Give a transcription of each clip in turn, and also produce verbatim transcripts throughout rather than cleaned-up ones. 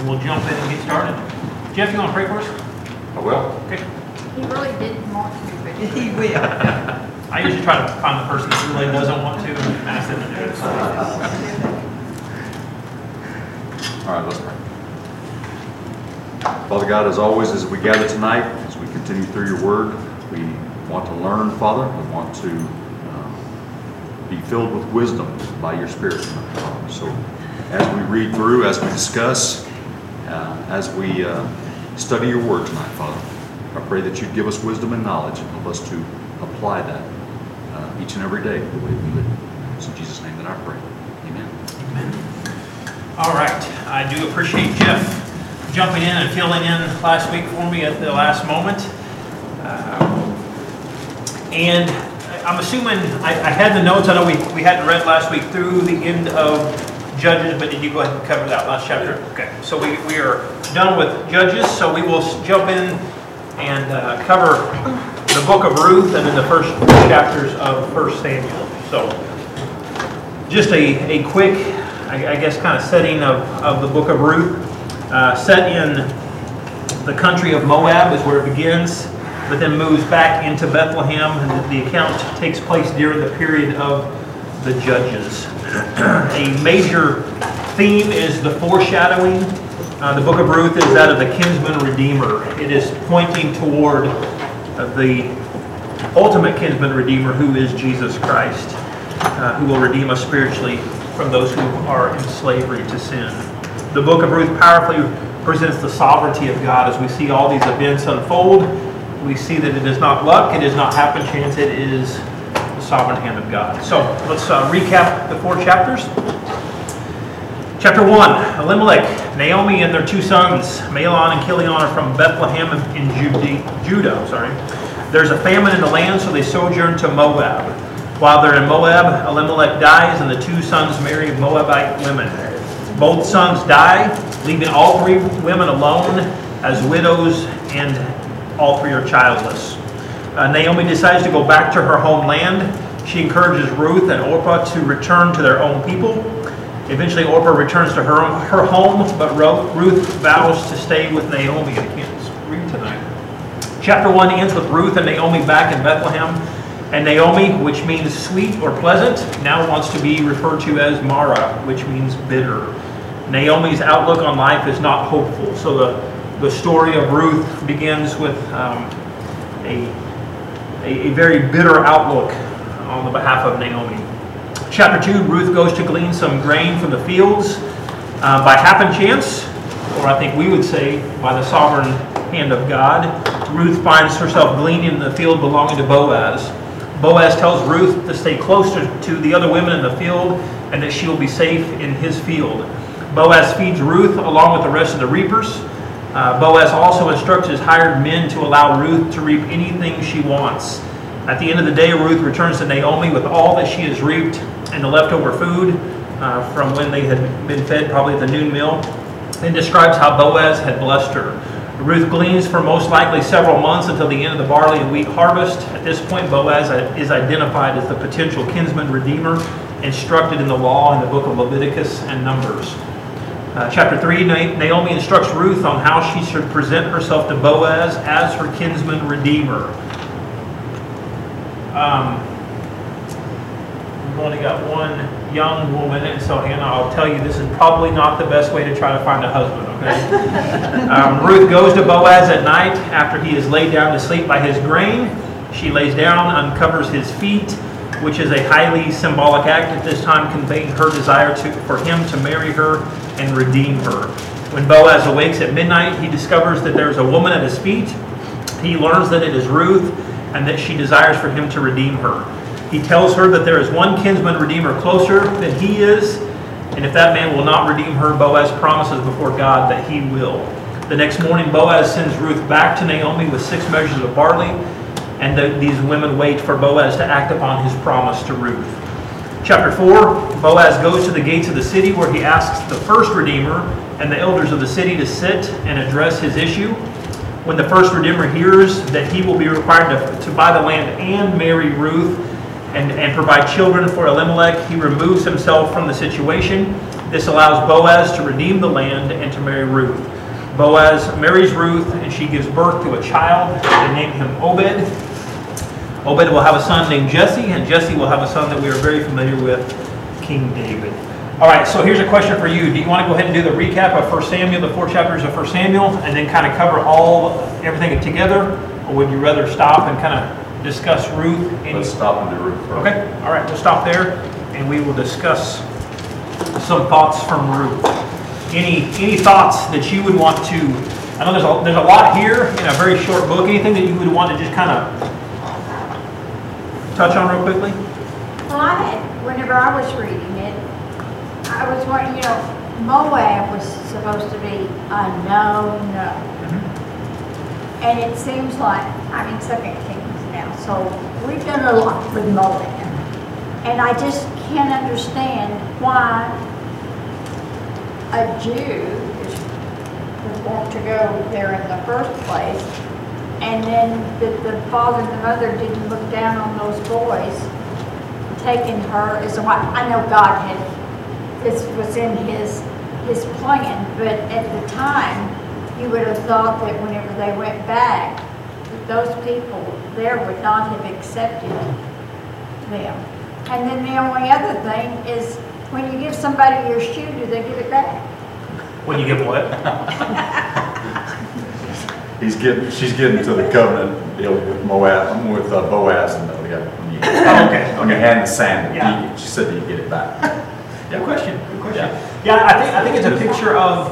and we'll jump in and get started. Jeff, you want to pray for us? I will. Okay. He really didn't want to, but He will. I usually try to find the person that really doesn't want to and ask them to do it. All right, let's pray. Father God, as always, as we gather tonight, as we continue through your word, we want to learn, Father. We want to um, be filled with wisdom by your Spirit tonight, Father. So as we read through, as we discuss, uh, as we uh, study your word tonight, Father, I pray that you'd give us wisdom and knowledge and help us to apply that uh, each and every day the way we live. It's in Jesus' name that I pray. Amen. Amen. All right. I do appreciate Jeff jumping in and filling in last week for me at the last moment. Uh, and I'm assuming, I, I had the notes, I know we, we hadn't read last week through the end of Judges, but did you go ahead and cover that last chapter? Okay, so we, we are done with Judges, so we will jump in and uh, cover the book of Ruth and then the first chapters of First Samuel. So just a, a quick, I, I guess, kind of setting of, of the book of Ruth. Uh, set in the country of Moab is where it begins, but then moves back into Bethlehem, and the account takes place during the period of the Judges. A major theme is the foreshadowing. Uh, the book of Ruth is that of the kinsman redeemer. It is pointing toward uh, the ultimate kinsman redeemer, who is Jesus Christ, uh, who will redeem us spiritually from those who are in slavery to sin. The book of Ruth powerfully presents the sovereignty of God as we see all these events unfold. We see that it is not luck, it is not happen chance, it is the sovereign hand of God. So let's uh, recap the four chapters. Chapter one, Elimelech, Naomi and their two sons, Mahlon and Chilion, are from Bethlehem in Judah. Judah sorry. There's a famine in the land, so they sojourn to Moab. While they're in Moab, Elimelech dies, and the two sons marry Moabite women. Both sons die, leaving all three women alone as widows, and all three are childless. Uh, Naomi decides to go back to her homeland. She encourages Ruth and Orpah to return to their own people. Eventually, Orpah returns to her, her home, but Ruth vows to stay with Naomi. I can't read tonight. Chapter one ends with Ruth and Naomi back in Bethlehem. And Naomi, which means sweet or pleasant, now wants to be referred to as Mara, which means bitter. Naomi's outlook on life is not hopeful. So the, the story of Ruth begins with um, a, a, a very bitter outlook on the behalf of Naomi. Chapter two, Ruth goes to glean some grain from the fields. Uh, by happen chance, or I think we would say by the sovereign hand of God, Ruth finds herself gleaning in the field belonging to Boaz. Boaz tells Ruth to stay closer to the other women in the field and that she will be safe in his field. Boaz feeds Ruth along with the rest of the reapers. Uh, Boaz also instructs his hired men to allow Ruth to reap anything she wants. At the end of the day, Ruth returns to Naomi with all that she has reaped and the leftover food uh, from when they had been fed, probably at the noon meal, and describes how Boaz had blessed her. Ruth gleans for most likely several months until the end of the barley and wheat harvest. At this point, Boaz is identified as the potential kinsman redeemer instructed in the law in the book of Leviticus and Numbers. Uh, chapter three, Naomi instructs Ruth on how she should present herself to Boaz as her kinsman redeemer. Um, we've only got one young woman, and so Hannah, I'll tell you, this is probably not the best way to try to find a husband, okay? um, Ruth goes to Boaz at night after he is laid down to sleep by his grain. She lays down, uncovers his feet, which is a highly symbolic act at this time, conveying her desire to, for him to marry her and redeem her. When Boaz awakes at midnight, he discovers that there is a woman at his feet. He learns that it is Ruth and that she desires for him to redeem her. He tells her that there is one kinsman redeemer closer than he is, and if that man will not redeem her, Boaz promises before God that he will. The next morning, Boaz sends Ruth back to Naomi with six measures of barley, and the, these women wait for Boaz to act upon his promise to Ruth. Chapter four, Boaz goes to the gates of the city where he asks the first redeemer and the elders of the city to sit and address his issue. When the first redeemer hears that he will be required to, to buy the land and marry Ruth, and, and provide children for Elimelech. He removes himself from the situation. This allows Boaz to redeem the land and to marry Ruth. Boaz marries Ruth, and she gives birth to a child. They name him Obed. Obed will have a son named Jesse, and Jesse will have a son that we are very familiar with, King David. All right, so here's a question for you. Do you want to go ahead and do the recap of First Samuel, the four chapters of First Samuel, and then kind of cover all, everything together? Or would you rather stop and kind of discuss Ruth? Any... Let's stop and do Ruth first. Okay, all right, we'll stop there, and we will discuss some thoughts from Ruth. Any any thoughts that you would want to, I know there's a, there's a lot here in a very short book. Anything that you would want to just kind of touch on real quickly? Well, I had, whenever I was reading it, I was wondering, you know, Moab was supposed to be unknown, mm-hmm. and it seems like, I mean, Second Kings now, so we've done a lot with Moab, and I just can't understand why a Jew is, would want to go there in the first place, and then the, the father and the mother didn't look down on those boys, taking her as a wife. I know God had, this was in his, his plan, but at the time, you would have thought that whenever they went back, that those people there would not have accepted them. And then the only other thing is, when you give somebody your shoe, do they give it back? When you give what? He's getting, she's getting to the covenant deal with Moab, with uh, Boaz, and we got. Oh, okay. On your hand the sand. Yeah. He, she said that you get it back. Good question. Good question. Yeah. Yeah, I think I think it's a picture of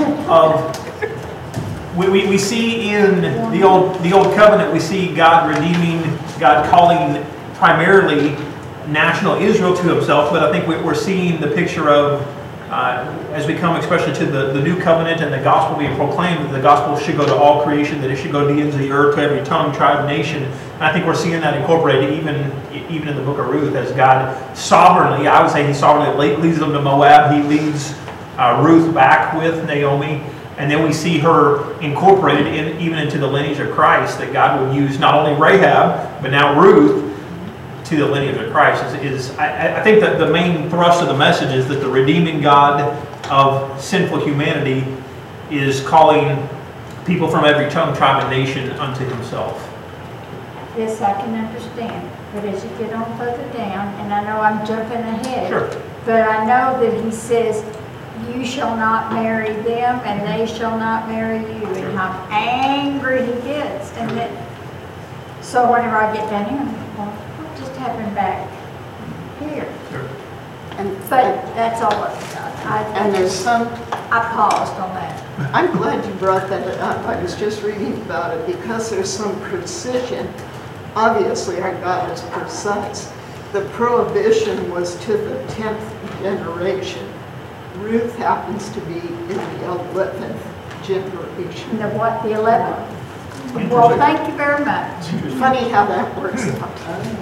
of we, we, we see in the old the old covenant, we see God redeeming, God calling primarily national Israel to himself, but I think we're seeing the picture of uh, as we come especially to the, the new covenant and the gospel being proclaimed, that the gospel should go to all creation, that it should go to the ends of the earth, to every tongue, tribe, nation. And I think we're seeing that incorporated even, even in the book of Ruth, as God sovereignly, I would say he sovereignly leads them to Moab. He leads uh, Ruth back with Naomi. And then we see her incorporated in, even into the lineage of Christ, that God would use not only Rahab, but now Ruth to the lineage of Christ. Is, is I, I think that the main thrust of the message is that the redeeming God of sinful humanity is calling people from every tongue, tribe, and nation unto himself. Yes, I can understand. But as you get on further down, and I know I'm jumping ahead, Sure. but I know that he says, you shall not marry them, and they shall not marry you. And how angry he gets. And that, so whenever I get down here, I'm like, well, what just happened back here? Sure. And, But that's all I've got. I, and there's some, I paused on that. I'm glad you brought that up. I was just reading about it because there's some precision. Obviously, our God is precise. The prohibition was to the tenth generation. Ruth happens to be in the eleventh generation. And the what, the eleventh? Well, thank you very much. Funny how that works out.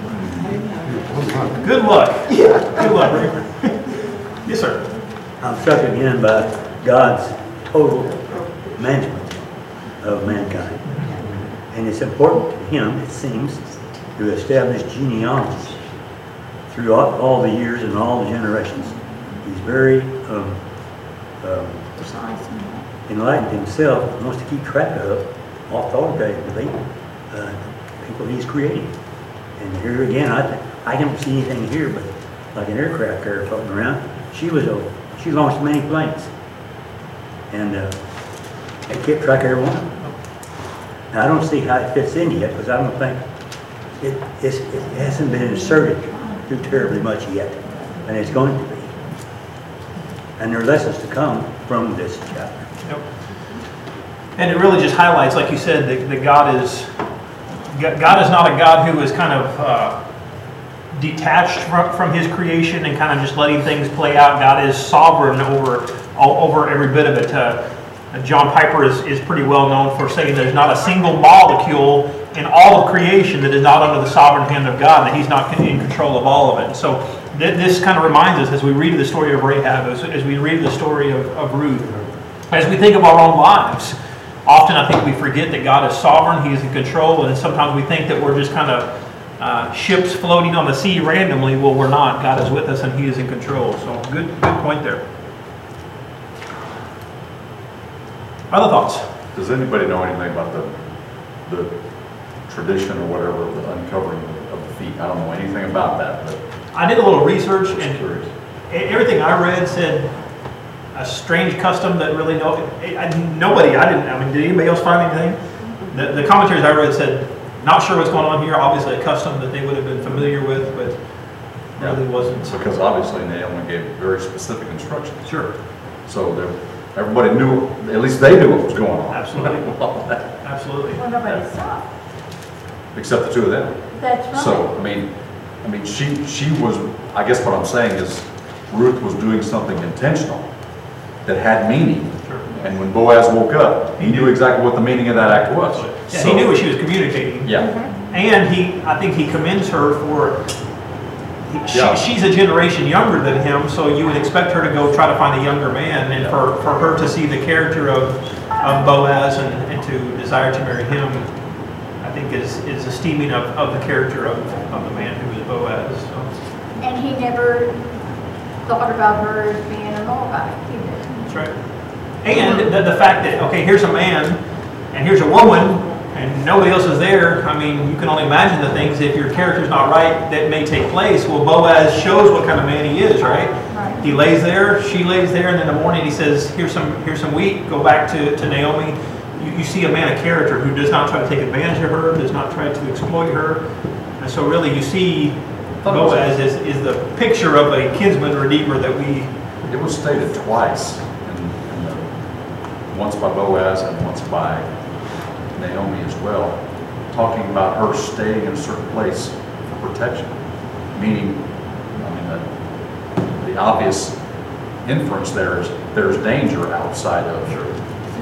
Good luck. Yeah. Good luck, Reverend. Yes, sir. I'm struck again by God's total management of mankind. And it's important to him, it seems, to establish genealogies throughout all the years and all the generations. He's very um, um, enlightened himself, and wants to keep track of, authoritatively, uh, people he's creating. And here again, I, I don't see anything here but like an aircraft carrier floating around. She was a, she launched many planes. And uh, they kept track of every one of them. Now, I don't see how it fits in yet, because I don't think it, it's, it hasn't been inserted too terribly much yet, and it's going to be. And there are lessons to come from this chapter. Yep. And it really just highlights, like you said, that, that God is God is not a God who is kind of uh, detached from, from his creation and kind of just letting things play out. God is sovereign over all, over every bit of it. Uh, John Piper is, is pretty well known for saying there's not a single molecule in all of creation that is not under the sovereign hand of God, that he's not in control of all of it. And so th this kind of reminds us as we read the story of Rahab, as, as we read the story of, of Ruth, as we think of our own lives. Often I think we forget that God is sovereign, he is in control, and sometimes we think that we're just kind of uh, ships floating on the sea randomly. Well, we're not. God is with us and He is in control. So good, good point there. Other thoughts? Does anybody know anything about the, the tradition or whatever of the uncovering of the feet? I don't know anything about that, but I did a little research, I'm and curious. everything I read said a strange custom that really no, I, nobody, I didn't, I mean, did anybody else find anything? The, the commentaries I read said, not sure what's going on here, obviously a custom that they would have been familiar with, but really wasn't. Because obviously Naomi gave very specific instructions. Sure, So there, everybody knew, at least they knew what was going on. Absolutely. Absolutely. absolutely. Well, nobody saw. Except the two of them. That's right. So, I mean, I mean, she, she was, I guess what I'm saying is Ruth was doing something intentional that had meaning. Sure. And when Boaz woke up, he knew exactly what the meaning of that act was. Yeah, So- he knew what she was communicating. Yeah, And he, I think he commends her for, he- she, Yeah. she's a generation younger than him, so you would expect her to go try to find a younger man, and for, for her to see the character of, of Boaz and, and to desire to marry him, I think is, is esteeming of, of the character of, of the man who is Boaz. So. And he never thought about her as being a Moabite either. That's right. And the, the fact that, okay, here's a man, and here's a woman, and nobody else is there, I mean, you can only imagine the things, if your character's not right, that may take place. Well, Boaz shows what kind of man he is, right? Right. He lays there, she lays there, and in the morning he says, here's some here's some wheat, go back to, to Naomi. You, you see a man of character who does not try to take advantage of her, does not try to exploit her. And so really you see Boaz is, is the picture of a kinsman redeemer that we, it was stated twice, in, in the, once by Boaz and once by Naomi as well, talking about her staying in a certain place for protection. Meaning, I mean, the, the obvious inference there is there's danger outside of her.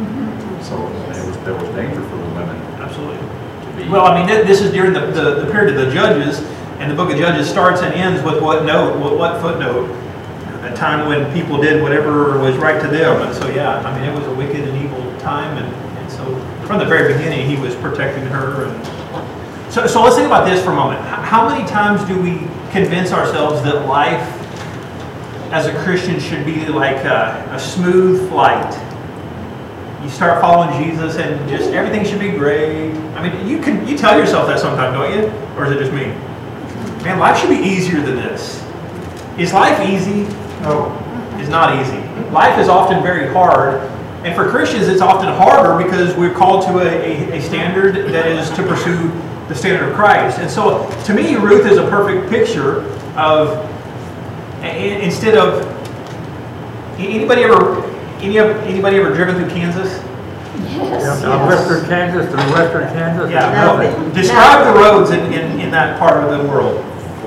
So it was, there was danger for the women absolutely. to be. Well, I mean, th- this is during the, the, the period of the Judges, and the book of Judges starts and ends with what note, what, what footnote? A time when people did whatever was right to them. And so, yeah, I mean, it was a wicked and evil time. And, and so, from the very beginning, he was protecting her. And so, so let's think about this for a moment. H- How many times do we convince ourselves that life as a Christian should be like a, a smooth flight? You start following Jesus and just everything should be great. I mean, you can you tell yourself that sometimes, don't you? Or is it just me? Man, life should be easier than this. Is life easy? No, it's not easy. Life is often very hard. And for Christians, it's often harder because we're called to a, a, a standard that is to pursue the standard of Christ. And so, to me, Ruth is a perfect picture of, a- instead of, anybody ever, any, anybody ever driven through Kansas? Yes. Now, Western Kansas to Western Kansas. Yeah, Nothing. no. Describe the roads in, in, in that part of the world.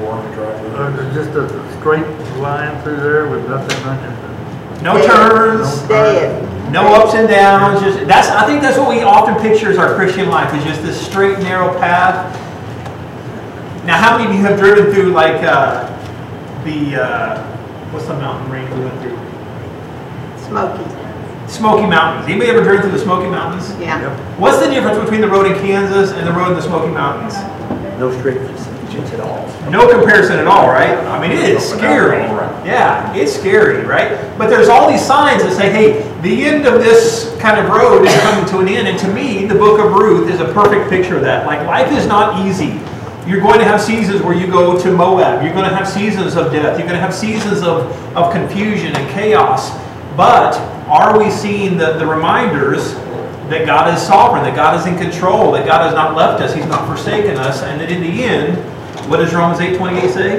Uh, Just a straight line through there with nothing, nothing. No turns, Dead. no ups and downs. Just that's. I think that's what we often picture as our Christian life, is just this straight, narrow path. Now, how many of you have driven through like uh, the uh, what's the mountain range we went through? Smoky. Smoky Mountains. Anybody ever driven through the Smoky Mountains? Yeah. What's the difference between the road in Kansas and the road in the Smoky Mountains? No straight at all. No comparison at all, right? I mean, it is scary. Yeah, it's scary, right? But there's all these signs that say, hey, the end of this kind of road is coming to an end. And to me, the book of Ruth is a perfect picture of that. Like, life is not easy. You're going to have seasons where you go to Moab. You're going to have seasons of death. You're going to have seasons of, of confusion and chaos. But are we seeing the, the reminders that God is sovereign, that God is in control, that God has not left us, He's not forsaken us, and that in the end, what does Romans eight twenty-eight say?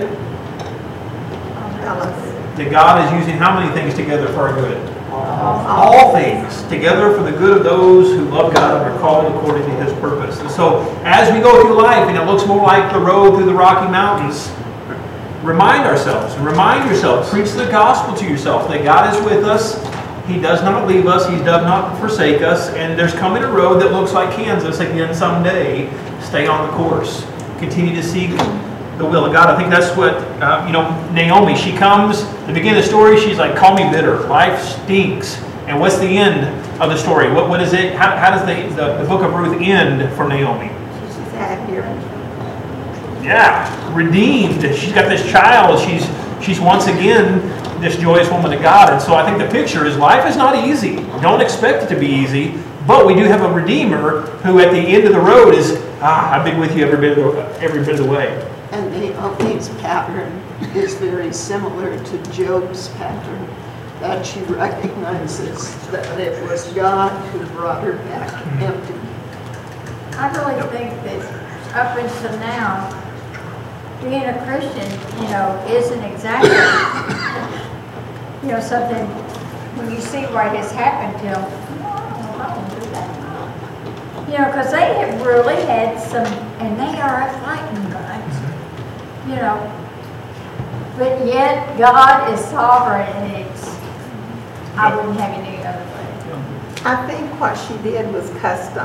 Tell us. That God is using how many things together for our good? All things together for the good of those who love God and are called according to His purpose. And so, as we go through life and it looks more like the road through the Rocky Mountains, remind ourselves, remind yourself, preach the gospel to yourself that God is with us. He does not leave us. He does not forsake us. And there's coming a road that looks like Kansas again someday. Stay on the course. Continue to seek the will of God. I think that's what, uh, you know, Naomi, she comes, the beginning of the story, she's like, call me bitter. Life stinks. And what's the end of the story? What, what is it? How, how does the, the, the book of Ruth end for Naomi? She's happier. yeah, redeemed. She's got this child. She's she's once again this joyous woman of God. And so I think the picture is life is not easy. Don't expect it to be easy. But we do have a Redeemer who at the end of the road is, ah, I've been with you every bit of the, every bit of the way. And Naomi's pattern is very similar to Job's pattern, that she recognizes that it was God who brought her back empty. I really think that up until now, being a Christian, you know, isn't exactly, you know, something, when you see what has happened to them, I won't do that. You know, because they have really had some, and they are a fighting bunch, you know. But yet, God is sovereign, and it's, I wouldn't have it any other way. I think what she did was custom.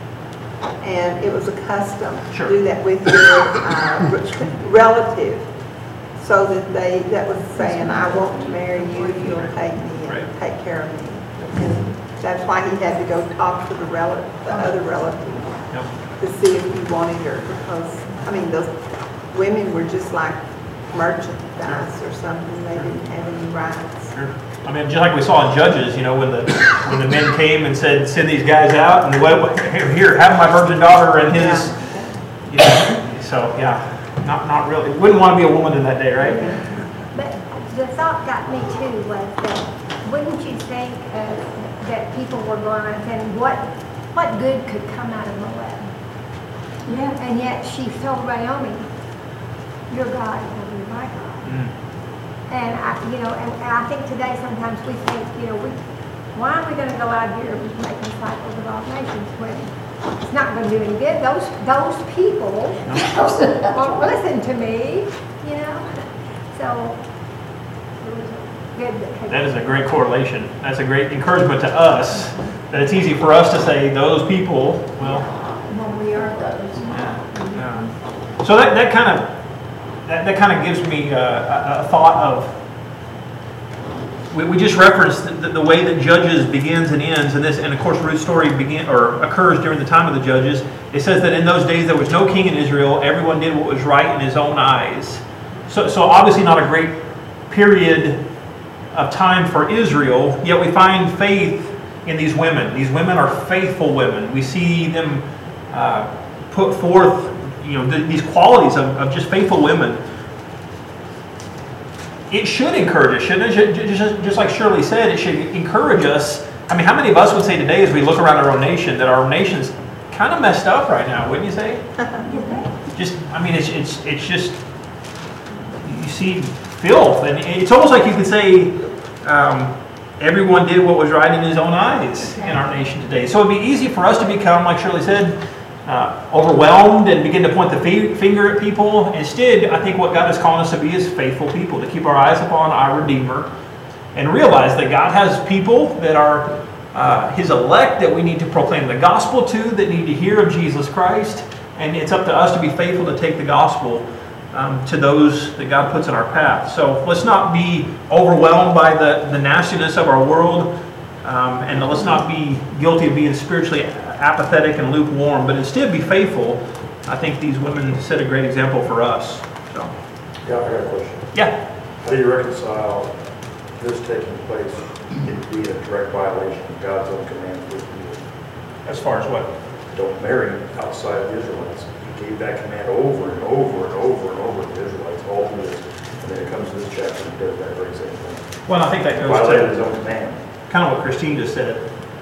And it was a custom Sure. to do that with your uh, relative. So that they, that was saying, I want to marry you if you'll take me and Right. take care of me. And that's why he had to go talk to the relative, the other relative, Yep. to see if he wanted her. Because, I mean, those women were just like merchandise or something. They didn't have any rights. Sure. I mean, just like we saw in Judges, you know, when the when the men came and said, "Send these guys out," and what, here, here, have my virgin daughter and his. You know, so yeah, not not really. Wouldn't want to be a woman in that day, right? But the thought got me too was that wouldn't you think uh, that people were going around saying what what good could come out of Moab? Yeah. And yet she told Naomi, "Your God will be my God." Mm. And I, you know, and, and I think today sometimes we think, you know, we why are we going to go out here making disciples of all nations when it's not going to do any good? Those those people won't listen to me, you know. So it was good that That is a great correlation. That's a great encouragement to us. That it's easy for us to say those people. Well, When we are those. yeah, yeah. So that that kind of. That, that kind of gives me uh, a, a thought of, we, we just referenced the, the way that Judges begins and ends, and this, and of course Ruth's story begin or occurs during the time of the Judges. It says that in those days there was no king in Israel. Everyone did what was right in his own eyes. So, so obviously not a great period of time for Israel, yet we find faith in these women. These women are faithful women. We see them uh, put forth you know, th these qualities of, of just faithful women. It should encourage us, shouldn't it? Just, just like Shirley said, it should encourage us. I mean, how many of us would say today as we look around our own nation that our nation's kind of messed up right now, wouldn't you say? Just, I mean, it's, it's, it's just, you see filth. And it's almost like you could say um, everyone did what was right in his own eyes in our nation today. So it'd be easy for us to become, like Shirley said, Uh, overwhelmed and begin to point the finger at people. Instead, I think what God is calling us to be is faithful people, to keep our eyes upon our Redeemer and realize that God has people that are uh, His elect that we need to proclaim the gospel to, that need to hear of Jesus Christ, and it's up to us to be faithful to take the gospel um, to those that God puts in our path. So let's not be overwhelmed by the, the nastiness of our world, um, and let's not be guilty of being spiritually apathetic and lukewarm, but instead be faithful. I think these women set a great example for us. So, Yeah, I got a question. yeah. How do you reconcile this taking place in being a direct violation of God's own command for you? As far as what? Don't marry outside of the Israelites. He gave that command over and over and over and over to the Israelites, all through this. And then it comes to this chapter and does that very same thing. Well, I think that goes Violated his to own command. kind of what Christine just said.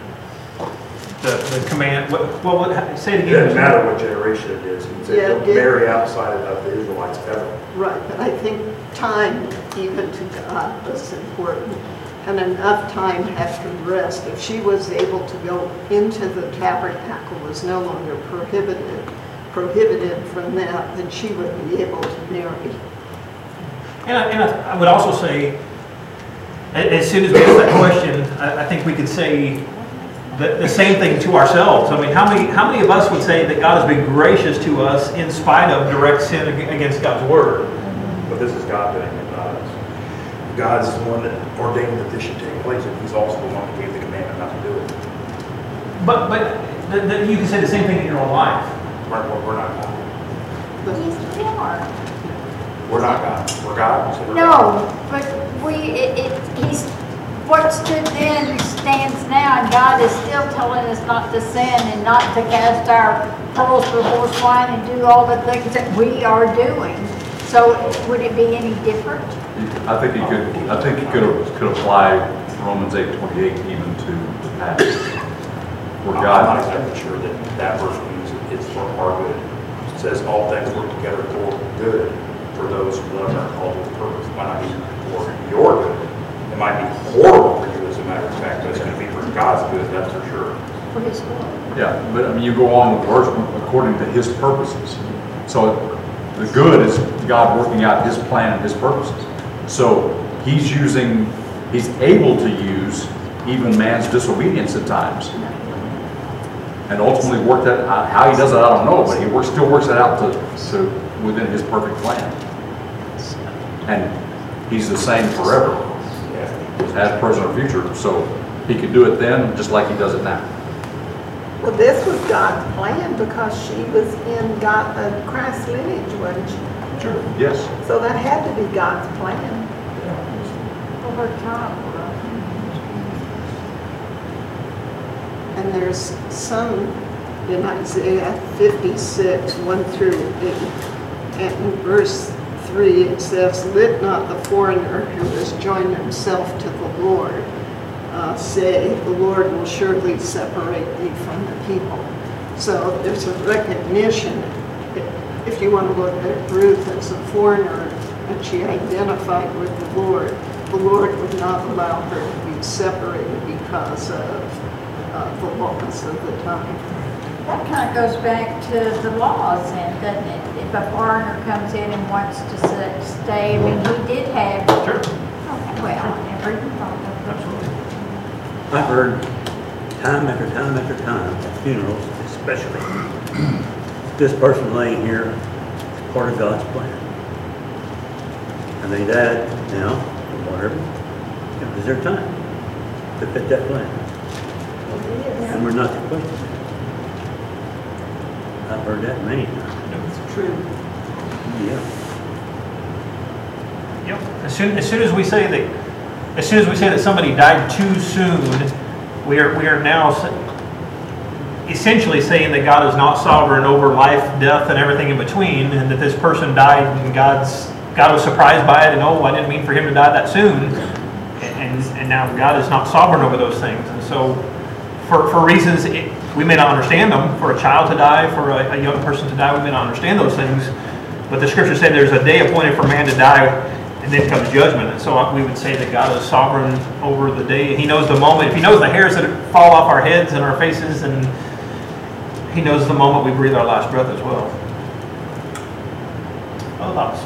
The, the command, what, well, what, say it It doesn't again. matter what generation it is. He said, Yeah, don't it- marry outside of the Israelites ever. Right, but I think time, even to God, was important, and enough time had to rest. If she was able to go into the tabernacle, was no longer prohibited, prohibited from that, then she would be able to marry. And I, and I would also say, a- as soon as we ask that question, I, I think we could say the, the same thing to ourselves. I mean, how many how many of us would say that God has been gracious to us in spite of direct sin ag- against God's word? But this is God doing it, not us. God's the one that ordained that this should take place, and He's also the one that gave the commandment not to do it. But but the, the, you can say the same thing in your own life. We're, we're we're not God. You still are. We're not God, we're God. so we're No, God. but we, it, it, he's, what stood then stands now, and God is still telling us not to sin and not to cast our pearls before swine and do all the things that we are doing. So would it be any different? I think you could, I think you could, could apply Romans eight twenty-eight even to the past. Where I'm God, not exactly sure that that verse means it's for our good. It says all things work together for good for those who love and are called to His purpose. It might not be for your good. It might be horrible for you as a matter of fact, but it's going to be for God's good, that's for sure. For his glory. yeah, but I mean, you go on with the verse according to His purposes. So the good is God working out His plan and His purposes. So He's using, He's able to use even man's disobedience at times. And ultimately work that out. How He does it, I don't know, but He works, still works that out to, to within His perfect plan. And He's the same forever, Yeah. past, present, or future. So He could do it then just like He does it now. Well, this was God's plan because she was in God, uh, Christ's lineage, wasn't she? Sure. Yes. So that had to be God's plan. Over time. And there's some in Isaiah fifty-six, one through eight. And in verse three, it says, "Let not the foreigner who has joined himself to the Lord uh, say, the Lord will surely separate thee from the people." So there's a recognition. If you want to look at Ruth as a foreigner and she identified with the Lord, the Lord would not allow her to be separated because of uh, the laws of the time. That kind of goes back to the laws then, doesn't it? If a foreigner comes in and wants to s- stay, I mean, he did have, Sure. okay, well, I never even thought of that. Absolutely. I've heard time after time after time, at funerals especially, this person laying here is part of God's plan. And they died now, or whatever, it was their time to fit that plan. And we're not to question it. I've heard that many times. It's true. Yeah. Yep. As soon, as soon as we say that, as soon as we say that somebody died too soon, we are, we are now s- essentially saying that God is not sovereign over life, death, and everything in between, and that this person died and God's, God was surprised by it, and oh, I didn't mean for him to die that soon, and, and now God is not sovereign over those things. And so, for, for reasons, it, we may not understand them. For a child to die, for a, a young person to die, we may not understand those things. But the scripture said there's a day appointed for man to die, and then comes judgment. And so we would say that God is sovereign over the day. He knows the moment. If He knows the hairs that fall off our heads and our faces, and He knows the moment we breathe our last breath as well. Other thoughts?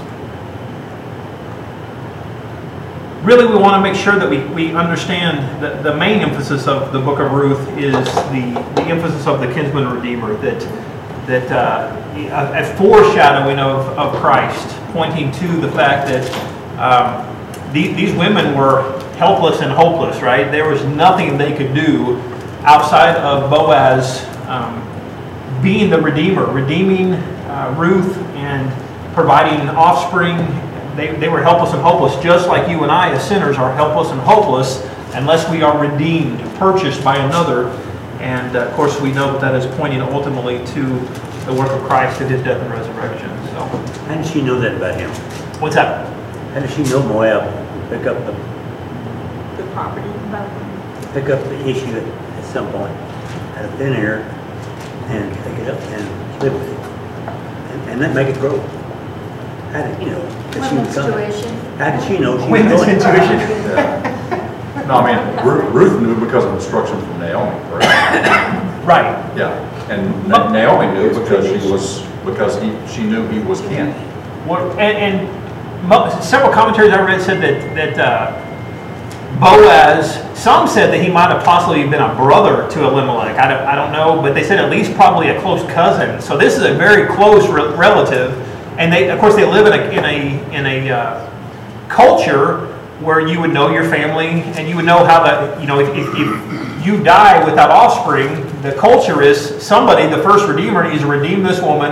Really, we want to make sure that we, we understand that the main emphasis of the book of Ruth is the, the emphasis of the kinsman redeemer, that that uh, a, a foreshadowing of, of Christ, pointing to the fact that um, the, these women were helpless and hopeless, right? There was nothing they could do outside of Boaz um, being the redeemer, redeeming uh, Ruth and providing offspring. They, they were helpless and hopeless, just like you and I as sinners are helpless and hopeless unless we are redeemed, purchased by another. And uh, of course, we know that that is pointing ultimately to the work of Christ and His death and resurrection. So, How did she know that about him? what's that? How did she know Moab would pick up the, The property. pick up the issue at, at some point out of thin air and pick it up and live with it? And, and then make it grow? How did you know that she Women's was coming? tuition. How did she know she was Women's going? intuition. Yeah. No, I mean, Ru- Ruth knew because of instruction from Naomi, correct? Right. Yeah, and Na- Naomi knew because she was, because he, she knew he was kin. What, and and mo- several commentaries I read said that that uh, Boaz, some said that he might have possibly been a brother to Elimelech. I don't, I don't know, but they said at least probably a close cousin. So this is a very close re- relative, and they, of course, they live in a in a in a uh, culture where you would know your family and you would know how that, you know, if, if, if you die without offspring, the culture is somebody, the first redeemer, needs to redeem this woman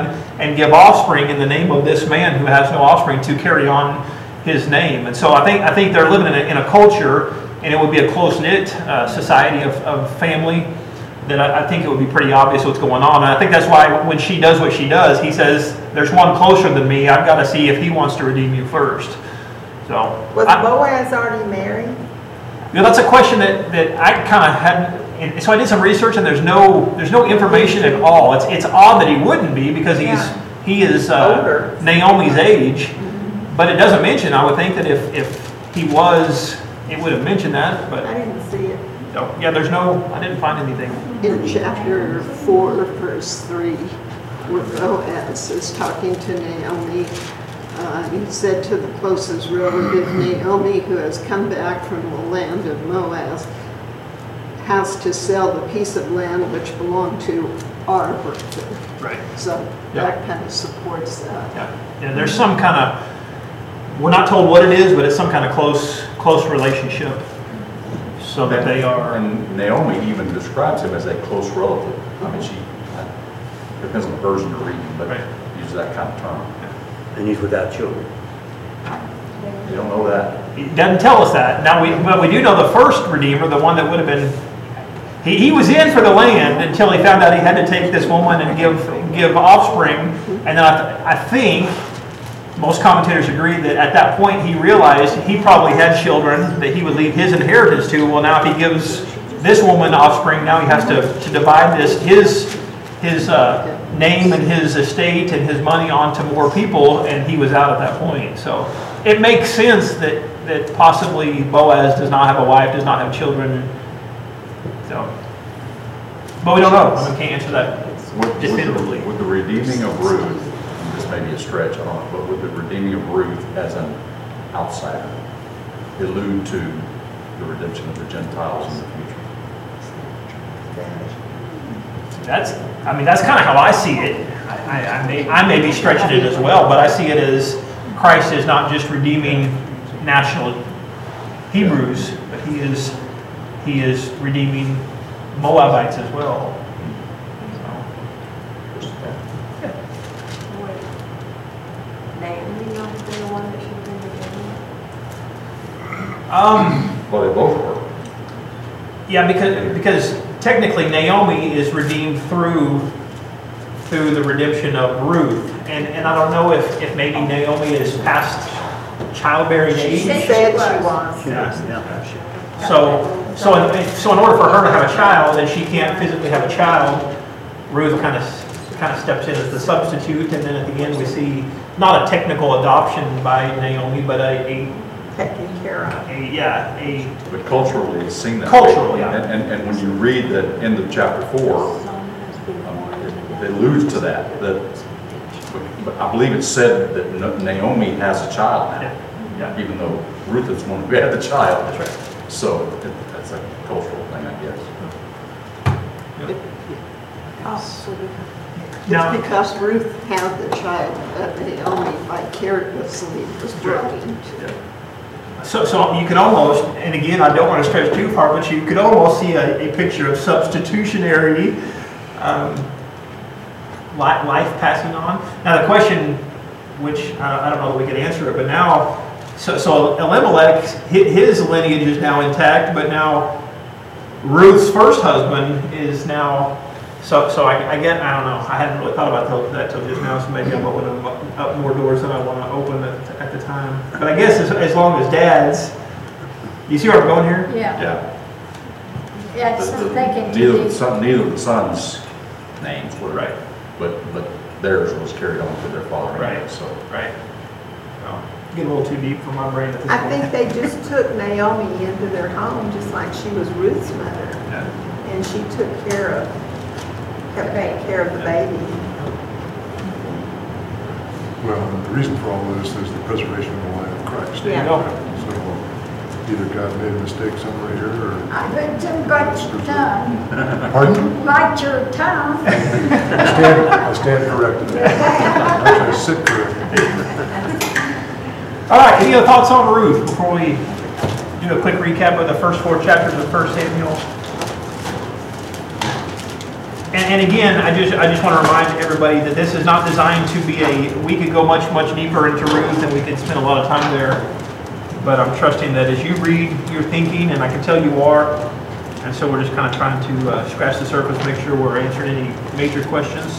and give offspring in the name of this man who has no offspring to carry on his name. And so I think I think they're living in a, in a culture, and it would be a close-knit uh, society of, of family, that I, I think it would be pretty obvious what's going on. And I think that's why when she does what she does, he says, there's one closer than me. I've got to see if he wants to redeem you first. So Was I- Boaz already married? you know, that's a question that, that I kind of hadn't, and so I did some research, and there's no there's no information at all. It's it's odd that he wouldn't be, because he's Yeah. he is uh, Older. Naomi's age, but it doesn't mention. I would think that if if he was, it would have mentioned that, but I didn't see it. no, yeah, there's no. I didn't find anything. In chapter four, verse three, where Boaz is talking to Naomi, uh, he said to the closest relative, Naomi, who has come back from the land of Moab, has to sell the piece of land which belonged to our brother. Right. So Yeah. that kind of supports that. Yeah. Yeah. There's some kind of. We're not told what it is, but it's some kind of close close relationship, so that they are. And Naomi even describes him as a close relative. I mean, she, depends on the version you're reading, but Right. uses that kind of term. And he's without children. You don't know that? It doesn't tell us that. Now, we, but we do know the first Redeemer, the one that would have been, he, he was in for the land until he found out he had to take this woman and give give offspring. And then I, I think most commentators agree that at that point he realized he probably had children that he would leave his inheritance to. Well, now if he gives this woman offspring, now he has to, to divide this, his, his uh, name and his estate and his money onto more people, and he was out at that point. So it makes sense that, that possibly Boaz does not have a wife, does not have children. So, but we don't know. I mean, we can't answer that With, definitively. with, the, with the redeeming of Ruth, and this may be a stretch, I don't know, but with the redeeming of Ruth as an outsider, allude to the redemption of the Gentiles in the future. That's, I mean, that's kind of how I see it. I, I, I may, I may be stretching it as well, but I see it as Christ is not just redeeming national Hebrews, but he is, he is redeeming Moabites as well. So, Naomi not the one that should be redeemed? um, Well, they both were. yeah, because because technically Naomi is redeemed through through the redemption of Ruth, and and I don't know if if maybe Naomi is past childbearing She age. She said said she she was. was. Yeah, yeah. So, so in, so in order for her to have a child, and she can't physically have a child, Ruth kind of kind of steps in as the substitute, and then at the end we see not a technical adoption by Naomi, but a, a, Taken care of. a yeah, a But culturally, it's seen that. Culturally, yeah. And, and, and when you read the end of chapter four, um, it, it alludes to that, that, but, but I believe it said that Na- Naomi has a child now, yeah, yeah. even though Ruth is the one who had the child. That's right. So it, that's a cultural thing, I guess. Now- It's because Ruth had the child that Naomi vicariously was brought into. So, so you could almost, and again, I don't want to stretch too far, but you could almost see a, a picture of substitutionary um, li- life passing on. Now the question, which I I don't know that we can answer it, but now, so, so Elimelech, hi- his lineage is now intact, but now Ruth's first husband is now, so so I, I get, I don't know, I hadn't really thought about till- that till just now, so maybe I'm opening up up more doors than I want to open at, at the time. But I guess as, as long as dads, you see where I'm going here? Yeah, Yeah. yeah, it's The- I'm the- thinking. Neither, of the son- neither of the sons' names were. Right. But, but theirs was carried on to their father. anyway, Right. So. Right. Well, getting a little too deep for my brain at this I point. think they just took Naomi into their home, just like she was Ruth's mother. Yeah. And she took care of, kept taking care of the baby. Well, and the reason for all this is the preservation of the line of Christ. There you Yeah. go. So either God made a mistake somewhere here, or, I didn't bite your tongue, pardon? bite your tongue. I stand, I stand corrected. Actually, I sit corrected. All right, any other thoughts on Ruth before we do a quick recap of the first four chapters of First Samuel? And, And, and again, I just, I just want to remind everybody that this is not designed to be a, we could go much, much deeper into Ruth and we could spend a lot of time there. But I'm trusting that as you read, you're thinking, and I can tell you are. And so we're just kind of trying to uh, scratch the surface, make sure we're answering any major questions.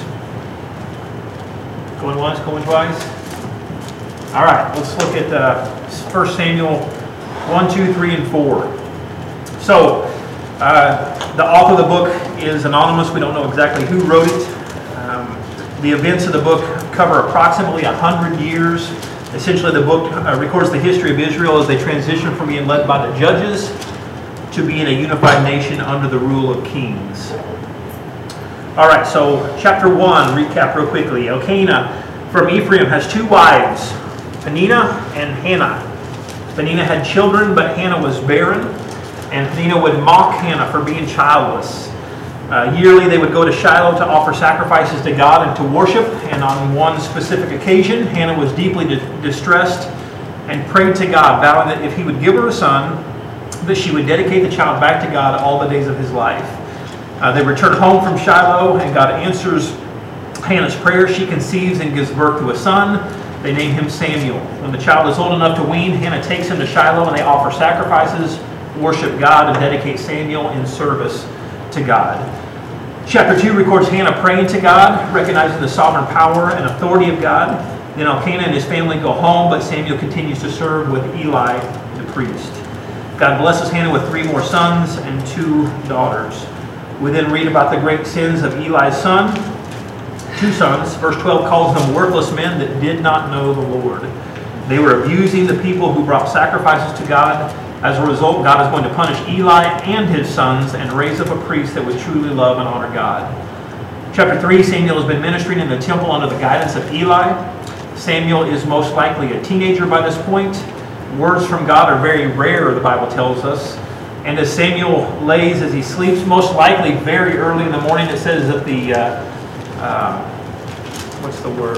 Going once, going twice. All right, let's look at uh, First Samuel one, two, three, and four. So, uh, the author of the book is anonymous. We don't know exactly who wrote it. Um, the events of the book cover approximately one hundred years. Essentially, the book uh, records the history of Israel as they transition from being led by the judges to being a unified nation under the rule of kings. All right, so chapter one, recap real quickly. Elkanah from Ephraim has two wives, Peninnah and Hannah. Peninnah had children, but Hannah was barren, and Peninnah would mock Hannah for being childless. Uh, yearly, they would go to Shiloh to offer sacrifices to God and to worship, and on one specific occasion, Hannah was deeply di- distressed and prayed to God, vowing that if he would give her a son, that she would dedicate the child back to God all the days of his life. Uh, they return home from Shiloh, and God answers Hannah's prayer. She conceives and gives birth to a son. They name him Samuel. When the child is old enough to wean, Hannah takes him to Shiloh, and they offer sacrifices, worship God, and dedicate Samuel in service to God. Chapter two records Hannah praying to God, recognizing the sovereign power and authority of God. Then Elkanah and his family go home, but Samuel continues to serve with Eli, the priest. God blesses Hannah with three more sons and two daughters. We then read about the great sins of Eli's son, two sons. Verse twelve calls them worthless men that did not know the Lord. They were abusing the people who brought sacrifices to God. As a result, God is going to punish Eli and his sons and raise up a priest that would truly love and honor God. Chapter three, Samuel has been ministering in the temple under the guidance of Eli. Samuel is most likely a teenager by this point. Words from God are very rare, the Bible tells us. And as Samuel lays as he sleeps, most likely very early in the morning, it says that the, uh, uh, what's the word?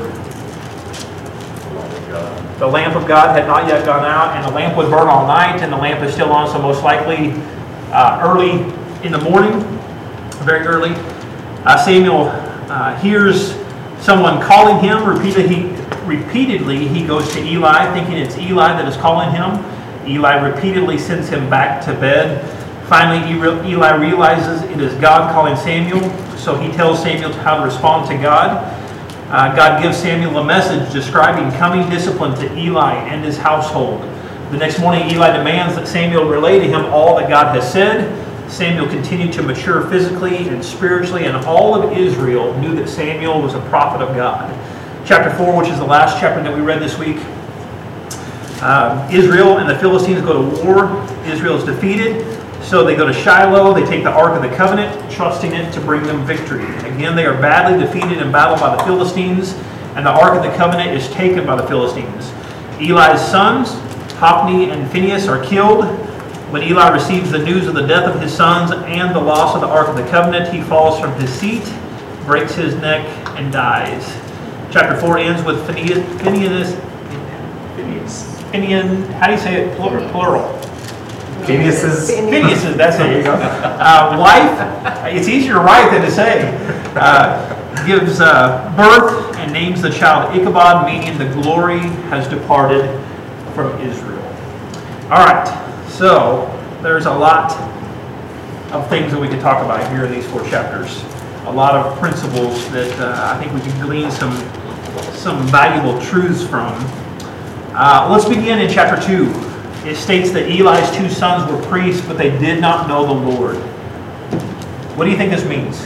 The lamp of God had not yet gone out, and the lamp would burn all night, and the lamp is still on, so most likely uh, early in the morning, very early. Uh, Samuel uh, hears someone calling him. Repeatedly he, repeatedly, he goes to Eli, thinking it's Eli that is calling him. Eli repeatedly sends him back to bed. Finally, Eli realizes it is God calling Samuel, so he tells Samuel how to respond to God. Uh, God gives Samuel a message describing coming discipline to Eli and his household. The next morning, Eli demands that Samuel relay to him all that God has said. Samuel continued to mature physically and spiritually, and all of Israel knew that Samuel was a prophet of God. Chapter four, which is the last chapter that we read this week, uh, Israel and the Philistines go to war. Israel is defeated, so they go to Shiloh. They take the Ark of the Covenant, trusting it to bring them victory. Again, they are badly defeated in battle by the Philistines, and the Ark of the Covenant is taken by the Philistines. Eli's sons, Hophni and Phinehas, are killed. When Eli receives the news of the death of his sons and the loss of the Ark of the Covenant, he falls from his seat, breaks his neck, and dies. Chapter four ends with Phinehas, Phinehas, Phinehas, Phinehas, how do you say it, plural? plural? Phinehas's. Phinehas's, that's it. Uh, wife, it's easier to write than to say, uh, gives uh, birth and names the child Ichabod, meaning the glory has departed from Israel. All right. So, there's a lot of things that we could talk about here in these four chapters. A lot of principles that uh, I think we can glean some, some valuable truths from. Uh, let's begin in chapter two. It states that Eli's two sons were priests, but they did not know the Lord. What do you think this means?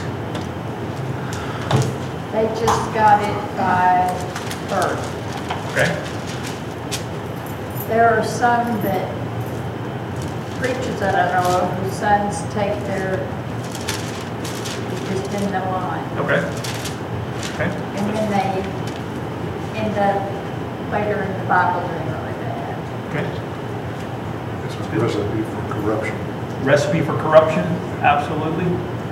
They just got it by birth. Okay. There are some that preachers that I know of whose sons take their, just in the line. Okay. Okay. And then they end up later in the Bible doing really bad. Okay. It's a recipe for corruption. Recipe for corruption? Absolutely.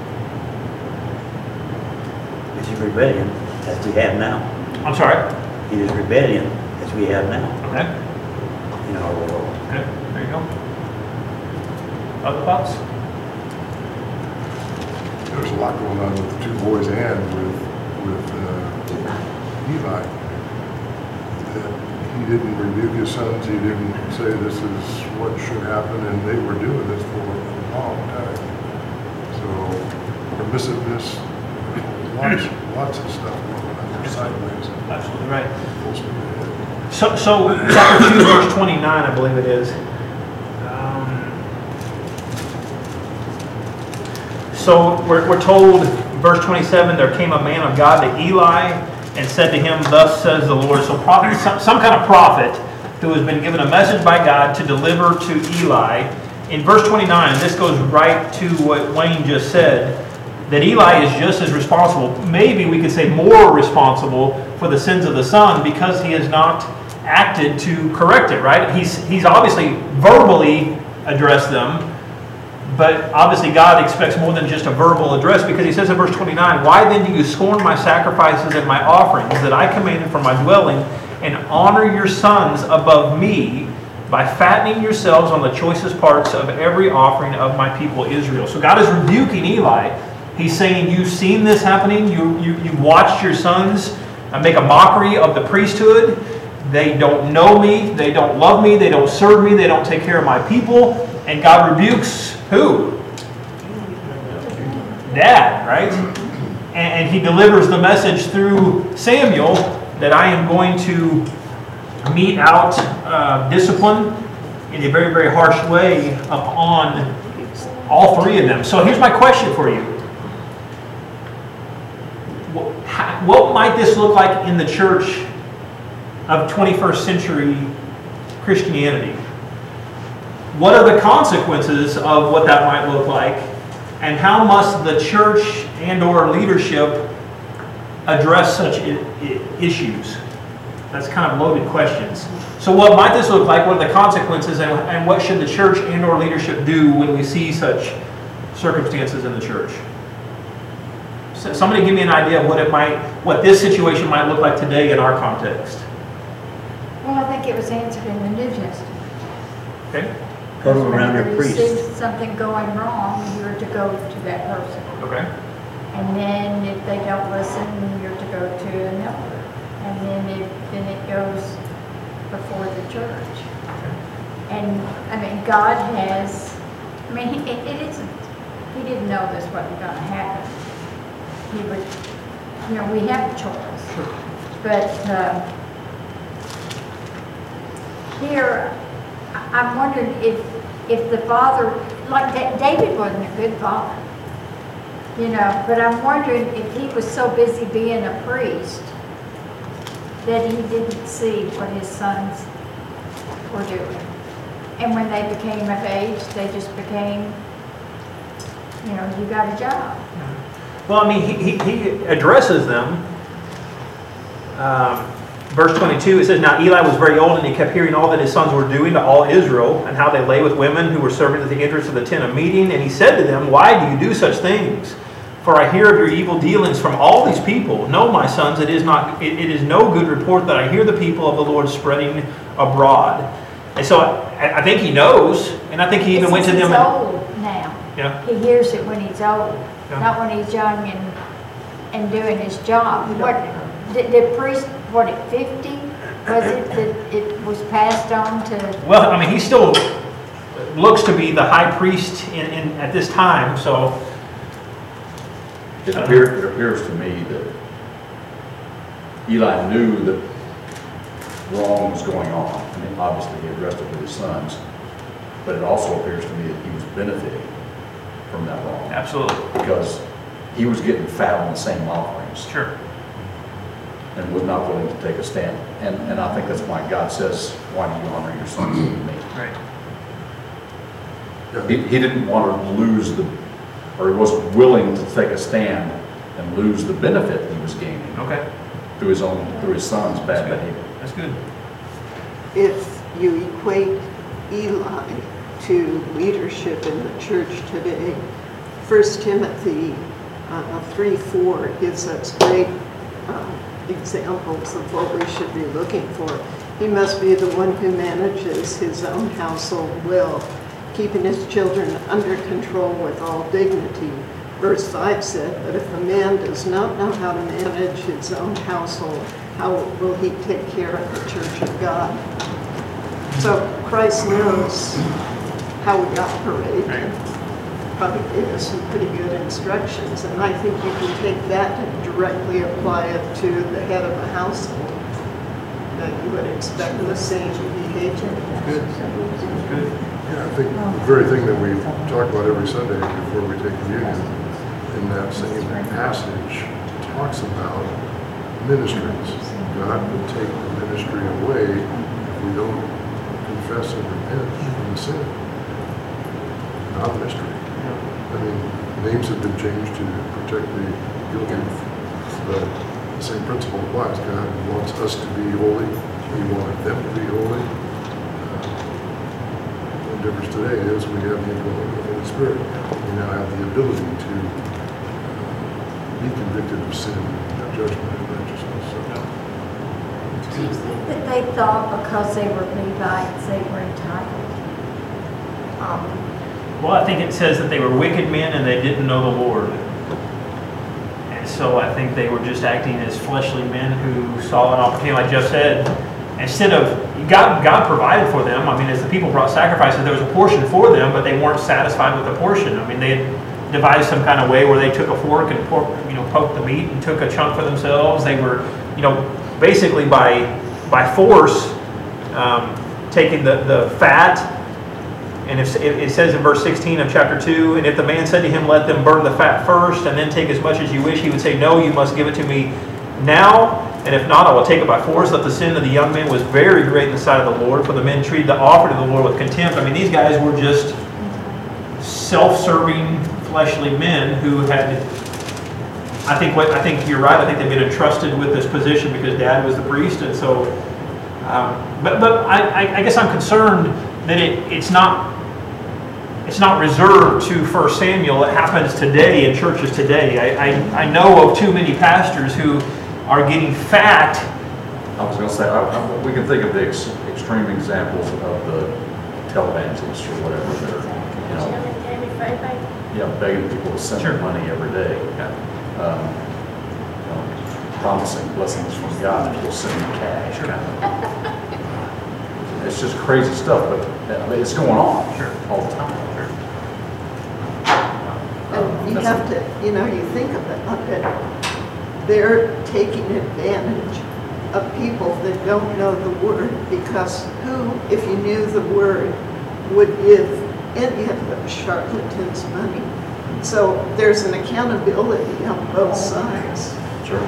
It's a rebellion, as we have now. I'm sorry? It is rebellion, as we have now Okay. in our world. Okay. There you go. Other thoughts? There's a a lot going on with the two boys and with, with uh, Eli. That he didn't rebuke his sons, he didn't say this is what should happen, and they were doing this for a long time. So, permissiveness, lots, lots of stuff going on there sideways. Absolutely right. Full speed ahead. So, so chapter two, verse twenty-nine, I believe it is. Um, so we're, we're told, verse twenty-seven, there came a man of God to Eli and said to him, thus says the Lord. So prophet, some, some kind of prophet who has been given a message by God to deliver to Eli. In verse twenty-nine, and this goes right to what Wayne just said, that Eli is just as responsible, maybe we could say more responsible for the sins of the son because he has not acted to correct it, right? He's, he's obviously verbally addressed them, but obviously God expects more than just a verbal address because he says in verse twenty-nine, why then do you scorn my sacrifices and my offerings that I commanded for my dwelling and honor your sons above me by fattening yourselves on the choicest parts of every offering of my people Israel? So God is rebuking Eli. He's saying, you've seen this happening. You, you, you've watched your sons make a mockery of the priesthood. They don't know me. They don't love me. They don't serve me. They don't take care of my people. And God rebukes who? Dad, right? And, and he delivers the message through Samuel that I am going to mete out uh, discipline in a very, very harsh way upon all three of them. So here's my question for you. What might this look like in the church of twenty-first century Christianity? What are the consequences of what that might look like? And how must the church and or leadership address such I- I- issues? That's kind of loaded questions. So what might this look like? What are the consequences? And, and what should the church and or leadership do when we see such circumstances in the church? So somebody give me an idea of what it might, what this situation might look like today in our context. Well, I think it was answered in the New Testament. Okay? Go around your Whenever you priest. see something going wrong, you're to go to that person. Okay. And then if they don't listen, you're to go to an elder. And then it, then it goes before the church. And, I mean, God has, I mean, he- it, it isn't, he didn't know this wasn't going to happen. He would, you know, we have a choice. But uh, here, I- I'm wondering if, if the father, like Da- David wasn't a good father, you know, but I'm wondering if he was so busy being a priest that he didn't see what his sons were doing. And when they became of age, they just became, you know, you got a job. Well, I mean, he, he, he addresses them. Um, verse twenty-two, it says, now Eli was very old, and he kept hearing all that his sons were doing to all Israel, and how they lay with women who were serving at the entrance of the tent of meeting. And he said to them, why do you do such things? For I hear of your evil dealings from all these people. No, my sons, it is not. It, it is no good report that I hear the people of the Lord spreading abroad. And so I, I think he knows, and I think he even It's went to he's them. And, old now. yeah. He hears it when he's old, Yeah. not when he's young and, and doing his job. What, did the priest, what, at fifty, was it that it was passed on to? Well, I mean, he still looks to be the high priest in, in at this time. So It appears, it appears to me that Eli knew that wrong was going on, and obviously he addressed it with his sons, but it also appears to me that he was benefiting from that wrong, absolutely, because he was getting fat on the same offerings sure. and was not willing to take a stand. And, and I think that's why God says, why do you honor your sons with me? Right. He, he didn't want to lose the, or he wasn't willing to take a stand and lose the benefit he was gaining Okay. through his own, through his son's bad That's good. behavior. That's good. If you equate Eli to leadership in the church today, First Timothy uh, three four gives us great uh, examples of what we should be looking for. He must be the one who manages his own household well, keeping his children under control with all dignity, Verse five said, "But if a man does not know how to manage his own household, how will he take care of the church of God?" So Christ knows how we operate, and probably gave us some pretty good instructions. And I think you can take that and directly apply it to the head of a household, that you would expect the same behavior. Good. Yeah, I think the very thing that we talk about every Sunday before we take communion, in that same passage, talks about ministries. God will take the ministry away if we don't confess and repent from the sin. Not a mystery. I mean, names have been changed to protect the guilty, but the same principle applies. God wants us to be holy. We want them to be holy. Uh, the difference today is we have the indwelling of the Holy Spirit. We now have the ability to uh, be convicted of sin, of judgment, and righteousness. So, Do you think that they thought because they were Levites, they were entitled? Um, Well, I think it says that they were wicked men and they didn't know the Lord. And so I think they were just acting as fleshly men who saw an opportunity, like Jeff said. Instead of, God, God provided for them. I mean, as the people brought sacrifices, there was a portion for them, but they weren't satisfied with the portion. I mean, they had devised some kind of way where they took a fork and pork, you know, poked the meat and took a chunk for themselves. They were, you know, basically by, by force, um, taking the, the fat. And if, it says in verse sixteen of chapter two, "And if the man said to him, 'Let them burn the fat first, and then take as much as you wish,' he would say, 'No, you must give it to me now, and if not, I will take it by force.' That the sin of the young men was very great in the sight of the Lord, for the men treated the offering of the Lord with contempt." I mean, these guys were just self-serving, fleshly men who had, I think what I think you're right, I think they've been entrusted with this position because Dad was the priest, and so, um, but, but I, I guess I'm concerned that it, it's not, It's not reserved to First Samuel. It happens today in churches today. I, I, I know of too many pastors who are getting fat. I was going to say, I, I, we can think of the ex, extreme examples of the televangelists or whatever that are, you know, yeah, begging people to send them money every day, um, you know, promising blessings from God that will send them cash. Kind of. It's just crazy stuff, but I mean, it's going on Sure. all the time. And you have to, you know, you think about it, they're taking advantage of people that don't know the Word, because who, if you knew the Word, would give any of those charlatans money? So there's an accountability on both sides. Sure.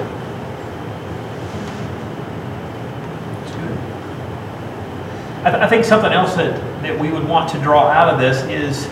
I, th I think something else that, that we would want to draw out of this is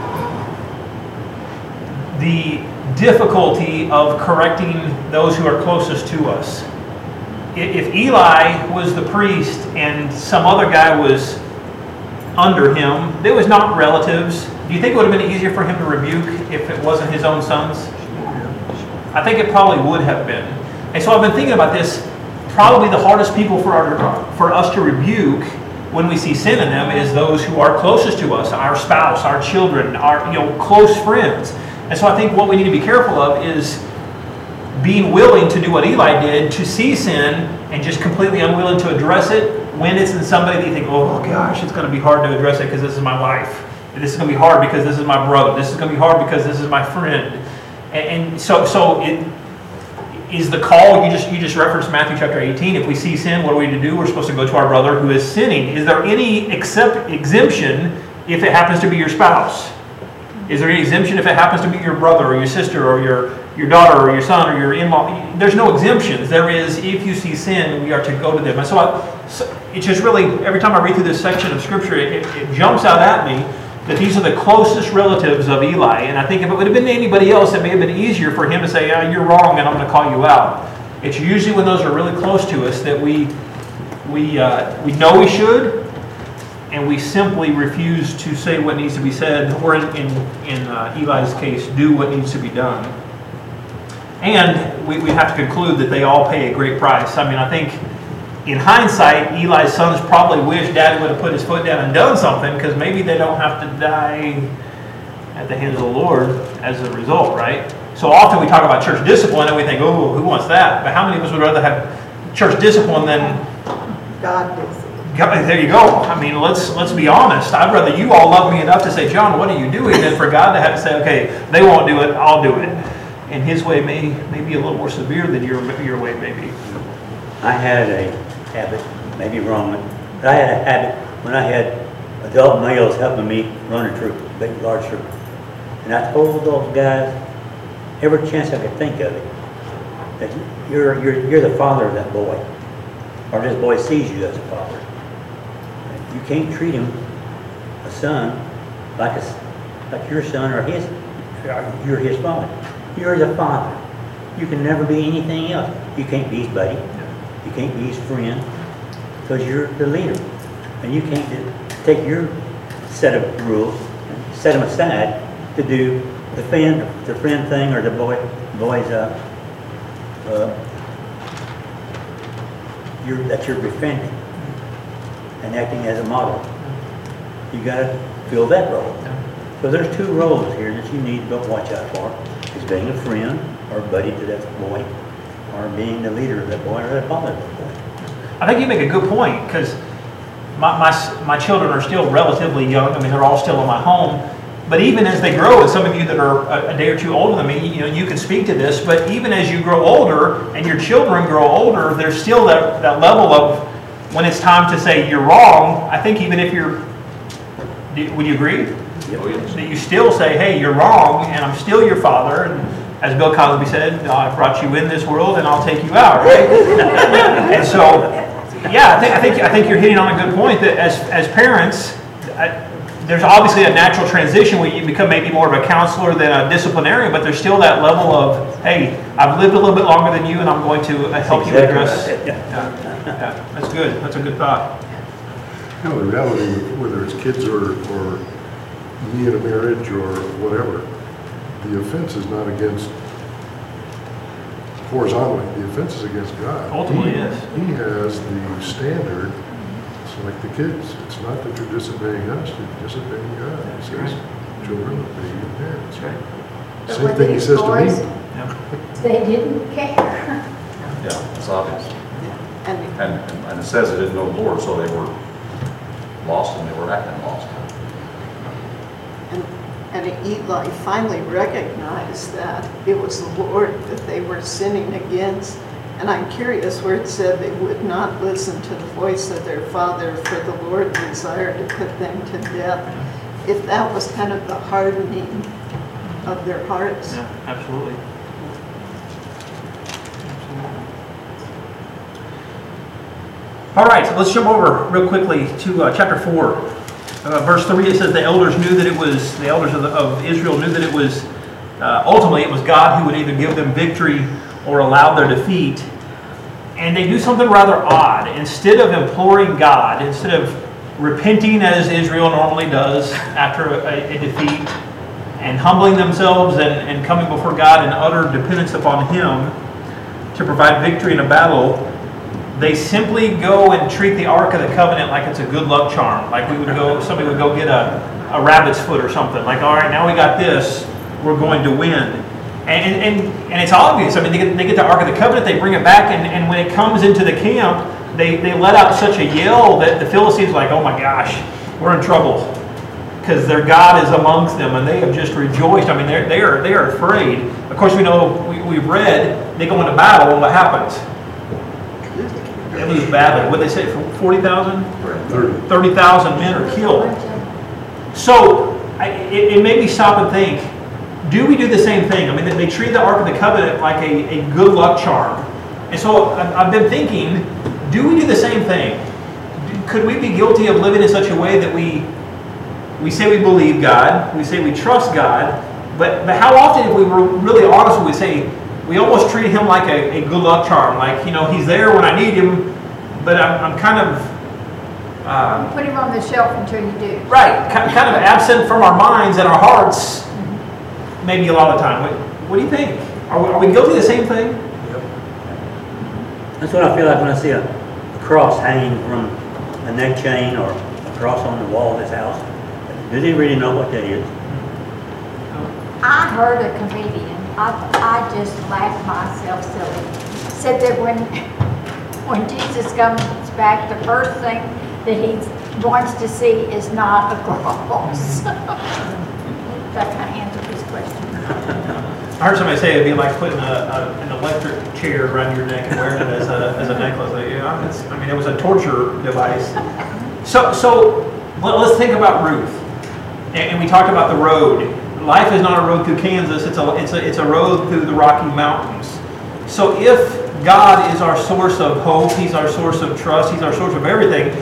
the difficulty of correcting those who are closest to us. If Eli was the priest and some other guy was under him, they was not relatives, do you think it would have been easier for him to rebuke if it wasn't his own sons? I think it probably would have been. And so I've been thinking about this. Probably the hardest people for, our, for us to rebuke when we see sin in them is those who are closest to us, our spouse, our children, our you know close friends. And so I think what we need to be careful of is being willing to do what Eli did, to see sin and just completely unwilling to address it when it's in somebody that you think, oh gosh, it's going to be hard to address it because this is my wife. This is going to be hard because this is my brother. This is going to be hard because this is my friend. And, and so, so it is the call. You just you just referenced Matthew chapter eighteen. If we see sin, what are we to do? We're supposed to go to our brother who is sinning. Is there any except exemption if it happens to be your spouse? Is there any exemption if it happens to be your brother or your sister or your, your daughter or your son or your in-law? There's no exemptions. There is, if you see sin, we are to go to them. And so, I, so it's just really, every time I read through this section of Scripture, it, it, it jumps out at me that these are the closest relatives of Eli. And I think if it would have been anybody else, it may have been easier for him to say, oh, you're wrong and I'm going to call you out. It's usually when those are really close to us that we, we, uh, we know we should, and we simply refuse to say what needs to be said, or in, in, in uh, Eli's case, do what needs to be done. And we, we have to conclude that they all pay a great price. I mean, I think in hindsight, Eli's sons probably wish Dad would have put his foot down and done something, because maybe they don't have to die at the hands of the Lord as a result, right? So often we talk about church discipline and we think, oh, who wants that? But how many of us would rather have church discipline than God does it. God, there you go. I mean, let's let's be honest. I'd rather you all love me enough to say, John, what are you doing, than for God to have to say, okay, they won't do it, I'll do it. And His way may, may be a little more severe than your your way may be. I had a habit, maybe wrong, but I had a habit when I had adult males helping me run a troop, big, large troop. And I told those guys, every chance I could think of it, that you're, you're, you're the father of that boy, or this boy sees you as a father. You can't treat him, a son, like a, like your son or his, you're his father. You're the father. You can never be anything else. You can't be his buddy. You can't be his friend, because you're the leader. And you can't just take your set of rules and set them aside to do the friend, the friend thing, or the boy, boy's, uh, uh, you're, that you're befriending and acting as a model. You got to fill that role. So there's two roles here that you need to watch out for: is being a friend or buddy to that boy, or being the leader of that boy or the father of that boy. I think you make a good point, because my, my, my children are still relatively young. I mean, they're all still in my home. But even as they grow, and some of you that are a, a day or two older than me, you know, you can speak to this, but even as you grow older and your children grow older, there's still that, that level of, when it's time to say you're wrong, I think even if you're, do, would you agree? Oh, yes. That you still say, hey, you're wrong, and I'm still your father. And as Bill Cosby said, I brought you in this world and I'll take you out, right? And so, yeah, I think, I think, I think you're hitting on a good point, that as, as parents, I, there's obviously a natural transition where you become maybe more of a counselor than a disciplinarian, but there's still that level of, hey, I've lived a little bit longer than you and I'm going to help you address. Yeah, yeah, that's good. That's a good thought. You know, the reality, whether it's kids or, or me in a marriage or whatever, the offense is not against, horizontally, the offense is against God. Ultimately, he, yes. He has the standard. It's like the kids. It's not that you're disobeying us, you're disobeying God. That's He says, right. children, obey your parents. That's right. But Same with thing he these says boys, to me. Yeah. They didn't care. Yeah, it's obvious. And And, and it says they didn't know the Lord, so they were lost and they were acting lost. And, and Eli finally recognized that it was the Lord that they were sinning against. And I'm curious where it said they would not listen to the voice of their father, for the Lord desired to put them to death. If that was kind of the hardening of their hearts. Yeah, absolutely. All right, so let's jump over real quickly to uh, chapter four. Uh, verse three, it says the elders knew that it was, the elders of, the, of Israel knew that it was, uh, ultimately it was God who would either give them victory or allow their defeat. And they do something rather odd. Instead of imploring God, instead of repenting as Israel normally does after a, a defeat, and humbling themselves and, and coming before God in utter dependence upon Him to provide victory in a battle, they simply go and treat the Ark of the Covenant like it's a good luck charm. Like we would go, somebody would go get a, a rabbit's foot or something. Like, all right, now we got this, we're going to win. And, and, and it's obvious. I mean, they get, they get the Ark of the Covenant, they bring it back, and, and when it comes into the camp, they, they let out such a yell that the Philistines are like, oh my gosh, we're in trouble. Because their God is amongst them, and they have just rejoiced. I mean, they're, they are, they are afraid. Of course, we know, we, we've read, they go into battle, and what happens? They lose badly. What did they say, forty thousand? thirty thousand men are killed. So, I, it, it made me stop and think, do we do the same thing? I mean, they, they treat the Ark of the Covenant like a, a good luck charm. And so, I've, I've been thinking, do we do the same thing? Could we be guilty of living in such a way that we we say we believe God, we say we trust God, but, but how often, if we were really honest, we would say, we almost treat Him like a, a good luck charm. Like, you know, He's there when I need Him, but I'm, I'm kind of... Um, Put Him on the shelf until you do. right, kind of absent from our minds and our hearts, maybe a lot of the time. What, what do you think? Are we, are we guilty of the same thing? That's what I feel like when I see a, a cross hanging from a neck chain or a cross on the wall of this house. Do they really know what that is? I heard a comedian, I, I just laughed myself silly, said that when, when Jesus comes back, the first thing that he wants to see is not a cross. That kind of answers his question. I heard somebody say it'd be like putting a, a, an electric chair around your neck and wearing it as a, as a necklace. Like, yeah, it's, I mean, it was a torture device. So, so let, let's think about Ruth. And, and we talked about the road. Life is not a road through Kansas. It's a, it's a, it's a road through the Rocky Mountains. So if God is our source of hope, He's our source of trust, He's our source of everything,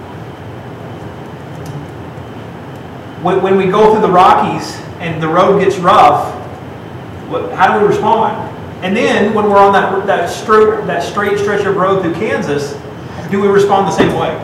when, when we go through the Rockies and the road gets rough, what, how do we respond? And then when we're on that, that, straight, that straight stretch of road through Kansas, do we respond the same way?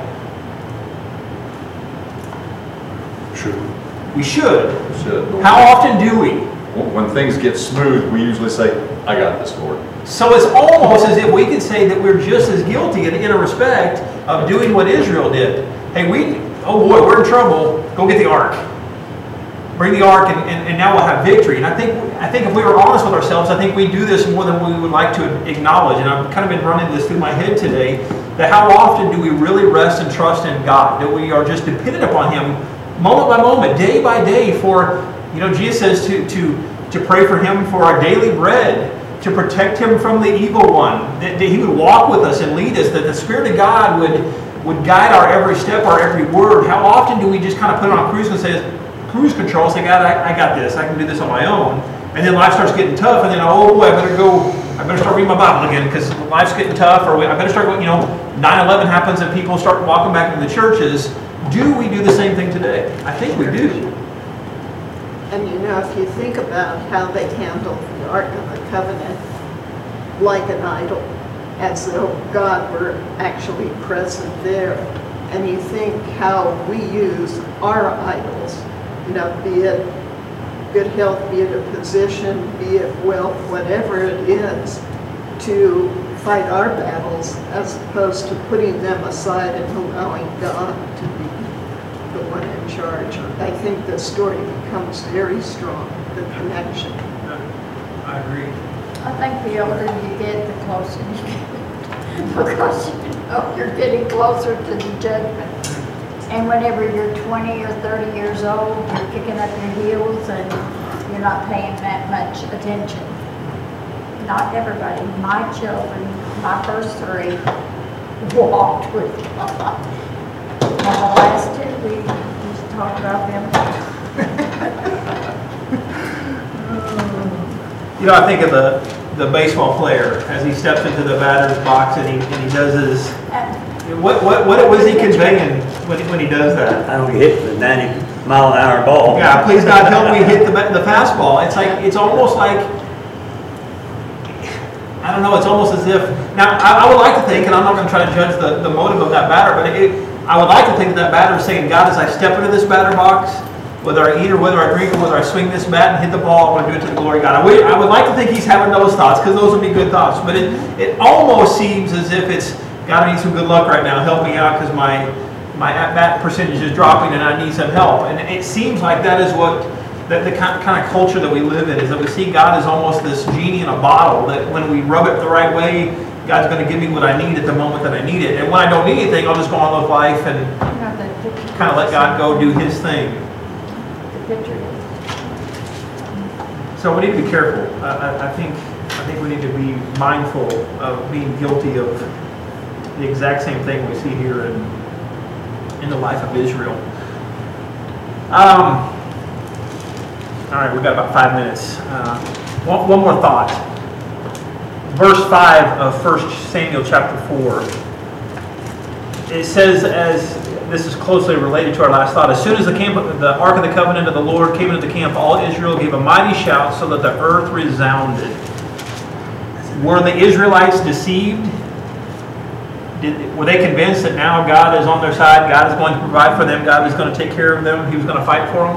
Should. We should. Should. How often do we? When things get smooth, we usually say, I got this, Lord. So it's almost as if we could say that we're just as guilty in, in a respect of doing what Israel did. Hey, we, oh boy, we're in trouble. Go get the ark. Bring the ark, and, and, and now we'll have victory. And I think I think if we were honest with ourselves, I think we do this more than we would like to acknowledge. And I've kind of been running this through my head today, that how often do we really rest and trust in God? That we are just dependent upon Him moment by moment, day by day for, you know, Jesus says to, to, to pray for Him for our daily bread, to protect Him from the evil one, that, that He would walk with us and lead us, that the Spirit of God would, would guide our every step, our every word. How often do we just kind of put it on cruise and say, cruise control, say, God, I, I got this, I can do this on my own. And then life starts getting tough, and then, oh boy, I better go, I better start reading my Bible again because life's getting tough, or I better start going, you know, nine eleven happens and people start walking back into the churches. Do we do the same thing today? I think we do. And you know, if you think about how they handled the Ark of the Covenant, like an idol, as though God were actually present there, and you think how we use our idols, you know, be it good health, be it a position, be it wealth, whatever it is, to fight our battles as opposed to putting them aside and allowing God to be the one in charge. I think the story becomes very strong, the connection. I agree. I think the older you get, the closer you get. Because you know you're getting closer to the judgment. And whenever you're twenty or thirty years old, you're kicking up your heels and you're not paying that much attention. Not everybody. My children, my first three, walked with God. And the last two, we just talked about them. You know, I think of the, the baseball player as he steps into the batter's box and he, and he does his, what, what, what was he conveying when he, when he does that? I don't get hit with a ninety mile an hour ball. Yeah, please God help me hit the, the fastball. It's like, it's almost like, I don't know, it's almost as if, now I, I would like to think, and I'm not going to try to judge the, the motive of that batter, but it, I would like to think that that batter is saying, God, as I step into this batter box, whether I eat or whether I drink or whether I swing this bat and hit the ball, I'm going to do it to the glory of God. I would, I would like to think he's having those thoughts, because those would be good thoughts, but it, it almost seems as if it's, God, I need some good luck right now, help me out, because my, my at-bat percentage is dropping and I need some help. And it seems like that is what, the, the kind, kind of culture that we live in, is that we see God as almost this genie in a bottle, that when we rub it the right way, God's going to give me what I need at the moment that I need it. And when I don't need anything, I'll just go on with life and kind of let God go do His thing. So we need to be careful. I, I, I think I think we need to be mindful of being guilty of the exact same thing we see here in in the life of Israel. Um, all right, we've got about five minutes. Uh, one, one more thought. Verse five of First Samuel chapter four. It says, as this is closely related to our last thought, as soon as the camp, the Ark of the Covenant of the Lord came into the camp, all Israel gave a mighty shout so that the earth resounded. Were the Israelites deceived? Did, were they convinced that now God is on their side, God is going to provide for them, God is going to take care of them, He was going to fight for them?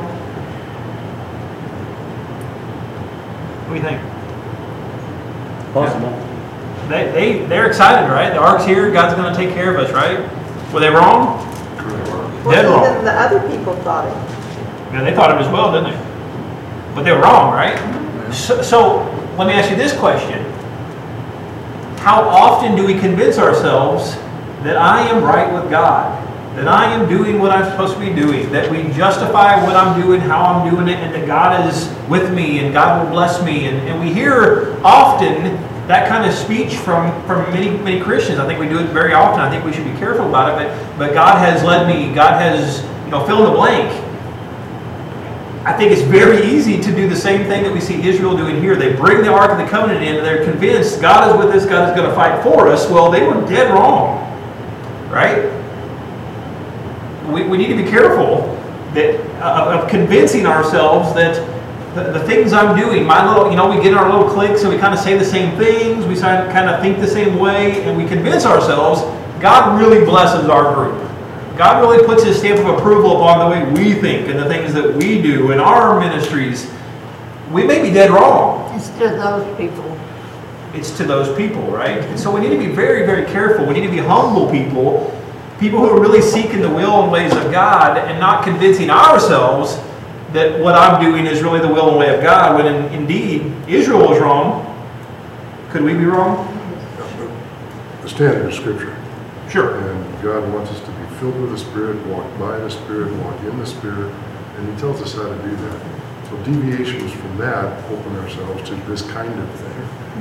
What do you think? Possible. They, they, they're excited, right? The ark's here, God's going to take care of us, right? Were they wrong? Dead Well, wrong. even the other people thought it. Yeah, they thought it as well, didn't they? but they were wrong, right? So, so let me ask you this question. How often do we convince ourselves that I am right with God? That I am doing what I'm supposed to be doing? That we justify what I'm doing, how I'm doing it, and that God is with me and God will bless me. And, and we hear often that kind of speech from, from many, many Christians. I think we do it very often. I think we should be careful about it. But, but God has led me. God has, you know, fill in the blank. I think it's very easy to do the same thing that we see Israel doing here. They bring the Ark of the Covenant in and they're convinced God is with us, God is going to fight for us. Well, they were dead wrong, right? We, we need to be careful that uh, of convincing ourselves that the, the things I'm doing, my little, you know, we get in our little cliques and we kind of say the same things, we kind of think the same way, and we convince ourselves God really blesses our group. God really puts His stamp of approval upon the way we think and the things that we do in our ministries. We may be dead wrong. It's to those people. It's to those people, right? And so we need to be very, very careful. We need to be humble people, people who are really seeking the will and ways of God and not convincing ourselves that what I'm doing is really the will and way of God, when in, indeed Israel was wrong. Could we be wrong? The standard of Scripture. Sure. And God wants us to be filled with the Spirit, walk by the Spirit, walk in the Spirit, and He tells us how to do that. So deviations from that open ourselves to this kind of thing.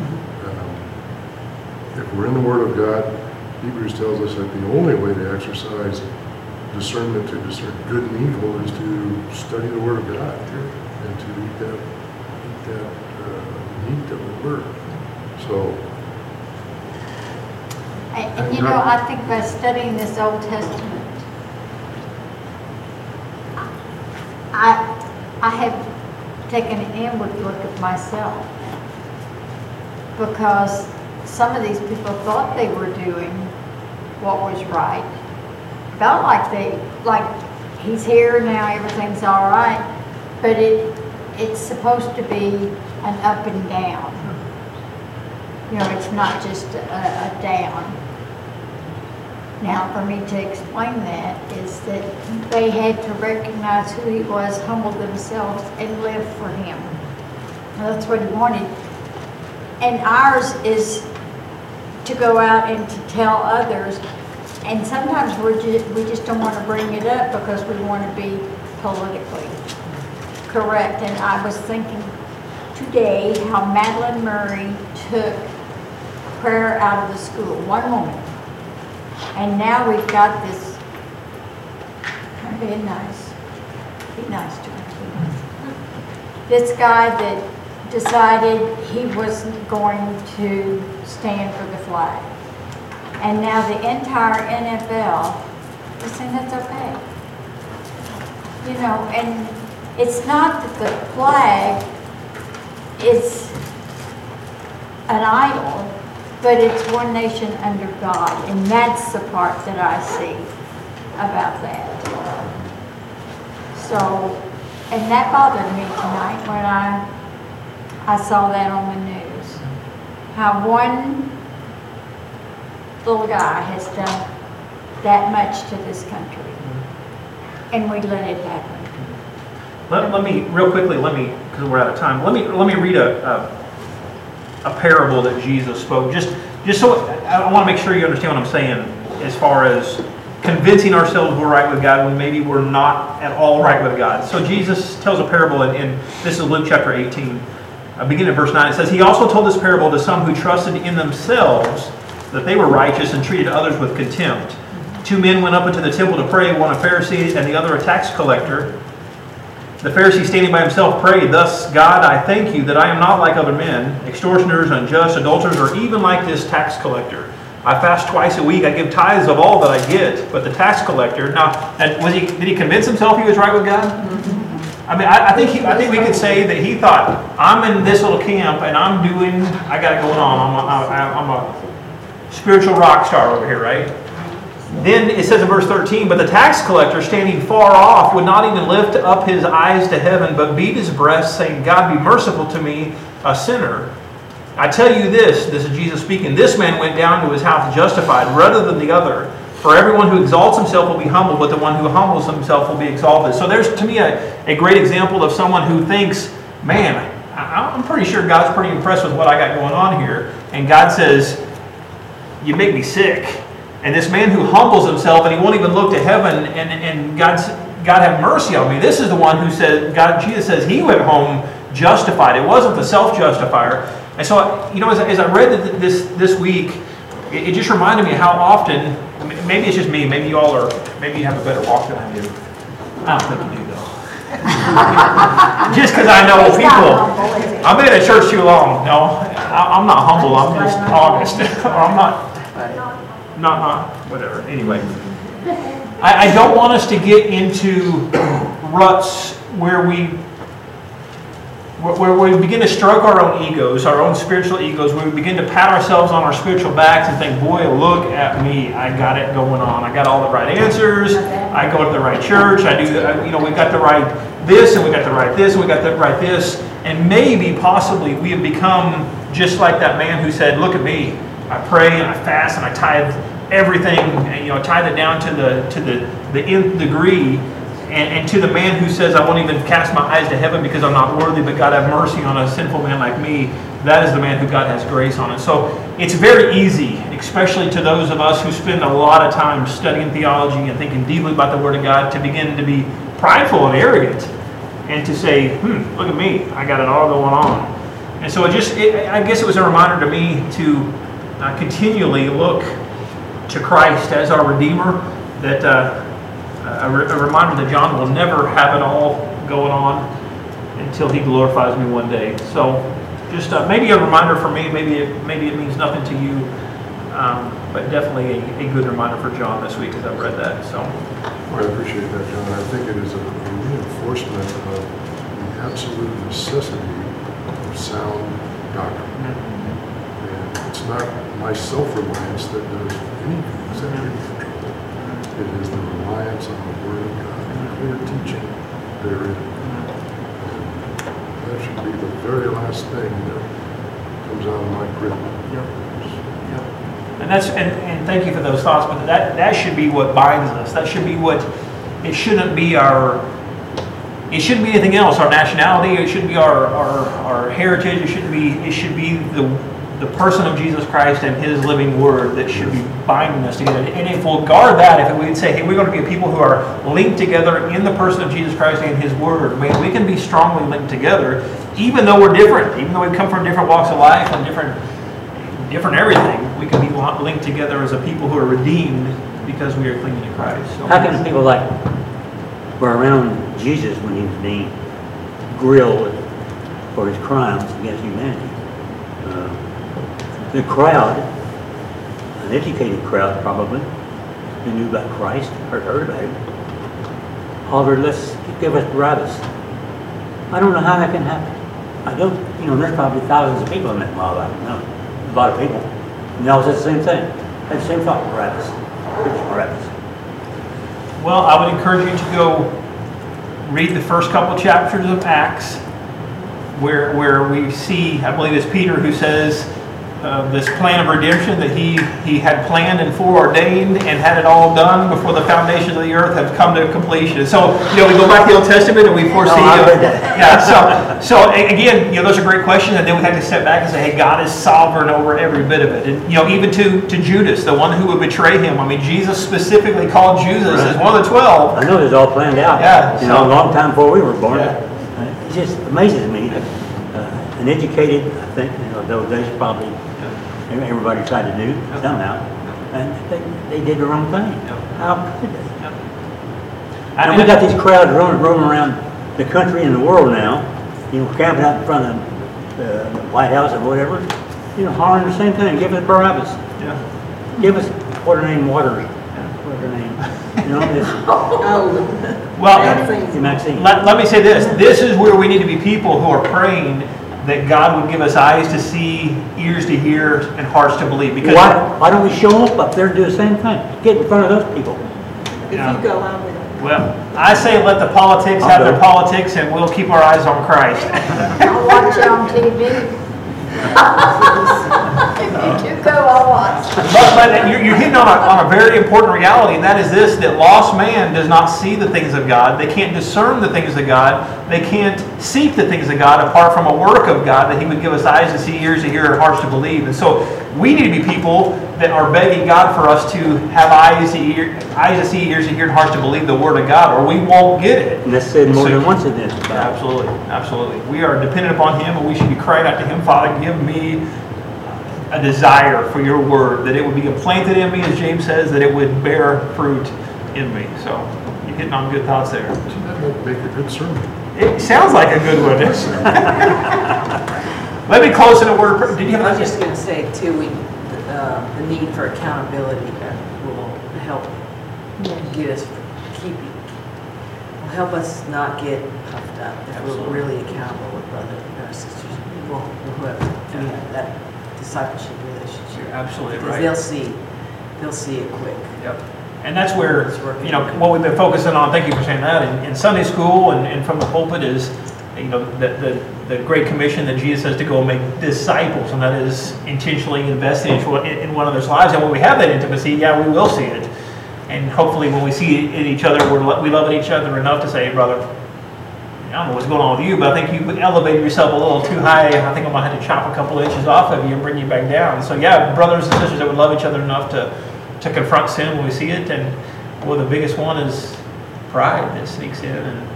Um, if we're in the Word of God, Hebrews tells us that the only way to exercise discernment, to discern good and evil, is to study the Word of God and to eat that, eat that uh, meat of the Word. So. And, and you know, I think by studying this Old Testament, I, I have taken an inward look at myself, because some of these people thought they were doing what was right. Felt like they, like he's here now, everything's all right, but it it's supposed to be an up and down. You know, it's not just a, a down. Now, for me to explain that is that they had to recognize who He was, humble themselves, and live for Him. That's what He wanted. And ours is to go out and to tell others. And sometimes we're just, we just don't want to bring it up because we want to be politically correct. And I was thinking today how Madeline Murray took prayer out of the school. One moment. And now we've got this, I'm being nice, be nice to him. This guy that decided he wasn't going to stand for the flag. And now the entire N F L is saying that's okay. You know, and it's not that the flag is an idol, but it's one nation under God, and that's the part that I see about that. So, and that bothered me tonight when I I saw that on the news. How one little guy has done that much to this country, and we let it happen. Let, let me, real quickly, let me, because we're out of time, let me let me read a, a a parable that Jesus spoke. Just, just so I want to make sure you understand what I'm saying as far as convincing ourselves we're right with God when maybe we're not at all right with God. So Jesus tells a parable, in, in this is Luke chapter eighteen, uh, beginning at verse nine. It says, "He also told this parable to some who trusted in themselves that they were righteous and treated others with contempt. Two men went up into the temple to pray, one a Pharisee and the other a tax collector. The Pharisee, standing by himself, prayed, 'Thus, God, I thank you that I am not like other men, extortioners, unjust, adulterers, or even like this tax collector. I fast twice a week. I give tithes of all that I get.' But the tax collector," now, and was he? Did he convince himself he was right with God? Mm-hmm. I mean, I, I think he, I think we could say that he thought, I'm in this little camp and I'm doing. I got it going on. I'm a, I'm a spiritual rock star over here, right? Then it says in verse thirteen, "But the tax collector, standing far off, would not even lift up his eyes to heaven, but beat his breast, saying, 'God, be merciful to me, a sinner.' I tell you this," this is Jesus speaking, "this man went down to his house justified rather than the other. For everyone who exalts himself will be humbled, but the one who humbles himself will be exalted." So there's, to me, a, a great example of someone who thinks man, I, I'm pretty sure God's pretty impressed with what I got going on here. And God says, you make me sick. And this man who humbles himself and he won't even look to heaven, and, and God's, God have mercy on me. This is the one who said, God, Jesus says he went home justified. It wasn't the self-justifier. And so, you know, as, as I read this this week, it, it just reminded me how often, maybe it's just me, maybe you all are, maybe you have a better walk than I do. I don't think you do, though. Just because I know He's not people. humble, is he? I've been at church too long. No, I, I'm not humble. I'm just honest. Or I'm not, not, not, whatever. Anyway. I, I don't want us to get into ruts where we where we begin to stroke our own egos, our own spiritual egos, where we begin to pat ourselves on our spiritual backs and think, boy, look at me, I got it going on. I got all the right answers, I go to the right church, I do, you know, we got the right this, and we got the right this, and we got the right this, and maybe, possibly, we have become just like that man who said, look at me, I pray and I fast and I tithe everything, and, you know, tithe it down to the, to the, the nth degree. And, and to the man who says, I won't even cast my eyes to heaven because I'm not worthy, but God have mercy on a sinful man like me, that is the man who God has grace on. And so it's very easy, especially to those of us who spend a lot of time studying theology and thinking deeply about the Word of God, to begin to be prideful and arrogant and to say, hmm, look at me, I got it all going on. And so it just, it, I guess it was a reminder to me to uh, continually look to Christ as our Redeemer, that uh, A, re a reminder that John will never have it all going on until he glorifies me one day. So just uh, maybe a reminder for me, maybe it, maybe it means nothing to you, um, but definitely a, a good reminder for John this week as I've read that. So Well, I appreciate that, John. I think it is a, a reinforcement of the absolute necessity of sound doctrine. Mm-hmm. And it's not my self-reliance that does anything except get me in trouble. It is the reliance on the Word of God and the clear teaching therein. And that should be the very last thing that comes out of my grip. Yep. Yep. And that's and, and thank you for those thoughts, but that that should be what binds us. That should be what, it shouldn't be our, it shouldn't be anything else, our nationality, it shouldn't be our our, our heritage, it shouldn't be it should be the the person of Jesus Christ and His living Word that should be binding us together. And if we'll guard that, if we'd say, hey, we're going to be a people who are linked together in the person of Jesus Christ and His Word, I mean, we can be strongly linked together, even though we're different, even though we come from different walks of life and different, different everything, we can be linked together as a people who are redeemed because we are clinging to Christ. So, How can people like were around Jesus when he was being grilled for his crimes against humanity? Uh, the crowd, an educated crowd probably, who knew about Christ, or heard about him, hollered, let's give us Barabbas. I don't know how that can happen. I don't, you know, there's probably thousands of people in that mob. I don't know. A lot of people. And they all said the same thing. They had the same thought, Barabbas. Give us Barabbas. well, I would encourage you to go read the first couple chapters of Acts, where where we see, I believe it's Peter who says, Uh, this plan of redemption that he he had planned and foreordained and had it all done before the foundations of the earth have come to completion. And so, you know, we go back to the Old Testament and we foresee. No, I uh, read that. yeah. So, so again, you know, those are great questions, and then we have to step back and say, hey, God is sovereign over every bit of it. And you know, even to to Judas, the one who would betray him. I mean, Jesus specifically called Judas Right. as one of the twelve. I know it was all planned out. Yeah, You know, so- a long time before we were born. Yeah. Uh, It just amazes me that uh, an educated, I think, you know, those days probably everybody tried to do somehow, and they, they did the wrong thing. How could they? I And we got these crowds roaming, roaming around the country and the world now, you know, camping out in front of the, the White House or whatever, you know, hollering the same thing. Give us Barabbas. Yeah. Give us what her name Waters. What's her name? You know, this. Oh, Well, Maxine. Maxine. Let, let me say this. This is where we need to be people who are praying that God would give us eyes to see, ears to hear, and hearts to believe. Because Why, why don't we show up up there and do the same thing? Get in front of those people. If Yeah. you go, I will. Well, I say let the politics have their politics, and we'll keep our eyes on Christ. I'll watch it on T V. If you do go, I'll watch. but, but you're, you're hitting on a, on a very important reality, and that is this, that lost man does not see the things of God. They can't discern the things of God. They can't seek the things of God apart from a work of God that He would give us eyes to see, ears to hear, and hearts to believe. And so we need to be people that are begging God for us to have eyes to hear, eyes to see, ears to hear, and hearts to believe the Word of God, or we won't get it. And that's said more So- than once in this. Absolutely, absolutely. We are dependent upon Him, and we should be crying out to Him, Father, give me a desire for your word, that it would be implanted in me, as James says, that it would bear fruit in me. So you're hitting on good thoughts there. That won't make a good sermon. It sounds like a good one. Let me close in a word. Did you have I was a just going to say too, we, uh, the need for accountability uh, will help get us keeping, will help us not get puffed up. That we're really accountable with brothers and our sisters, well, whoever, I mean, that discipleship relationship. You're absolutely Because right. they'll see, they'll see it quick. Yep. And that's where, It's working. you know, what we've been focusing on, thank you for saying that, in, in Sunday school and, and from the pulpit is, you know, the, the, the Great Commission that Jesus says to go and make disciples, and that is intentionally investing in, in one another's lives. And when we have that intimacy, yeah, we will see it. And hopefully when we see it in each other, we're, we love each other enough to say, hey, brother, I don't know what's going on with you, but I think you elevated yourself a little too high. I think I'm going to have to chop a couple inches off of you and bring you back down. So yeah, brothers and sisters that would love each other enough to, to confront sin when we see it. And well, the biggest one is pride that sneaks in. And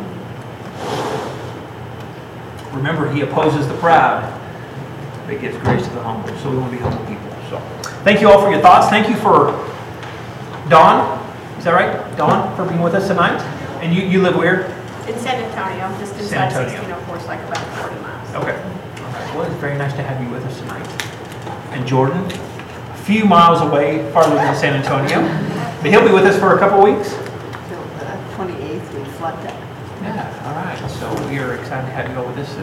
remember, He opposes the proud, but gives grace to the humble. So we want to be humble people. So thank you all for your thoughts. Thank you for Dawn. Is that right? Dawn, for being with us tonight. And you, you live where? In San Antonio, just San inside Antonio. sixteen oh four, so like about forty miles. Okay. All right. Well, it's very nice to have you with us tonight. And Jordan, a few miles away, farther than San Antonio. But he'll be with us for a couple weeks. Till the twenty-eighth, we flood that. Yeah, all right. So we are excited to have you all with us.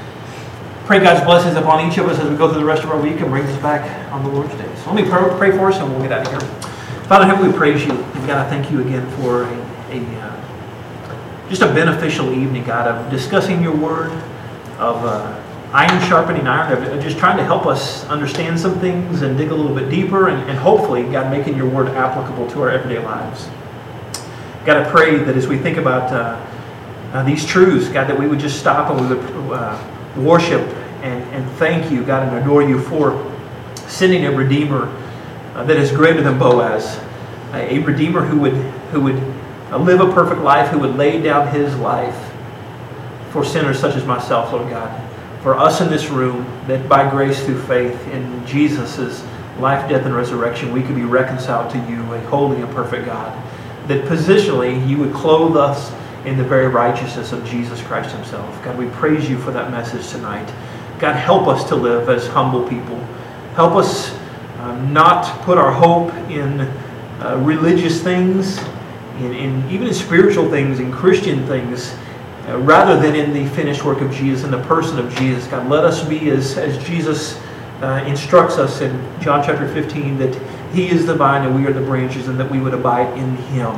And pray God's blessings upon each of us as we go through the rest of our week and brings us back on the Lord's Day. So let me pray, pray for us and we'll get out of here. Father, heaven, we praise you. And God, I thank you again for a, a uh, just a beneficial evening, God, of discussing your word, of uh, iron sharpening iron, of, of just trying to help us understand some things and dig a little bit deeper, and, and hopefully, God, making your word applicable to our everyday lives. God, I pray that as we think about uh, uh, these truths, God, that we would just stop and we would uh, worship and, and thank you, God, and adore you for sending a Redeemer uh, that is greater than Boaz, a, a Redeemer who would who would uh, live a perfect life, who would lay down His life for sinners such as myself, Lord God, for us in this room, that by grace through faith in Jesus' life, death, and resurrection, we could be reconciled to you, a holy and perfect God, that positionally you would clothe us in the very righteousness of Jesus Christ Himself. God, we praise you for that message tonight. God, help us to live as humble people. Help us uh, not put our hope in uh, religious things, in, in even in spiritual things, in Christian things, uh, rather than in the finished work of Jesus and the person of Jesus. God, let us be as, as Jesus uh, instructs us in John chapter fifteen, that He is the vine and we are the branches, and that we would abide in Him.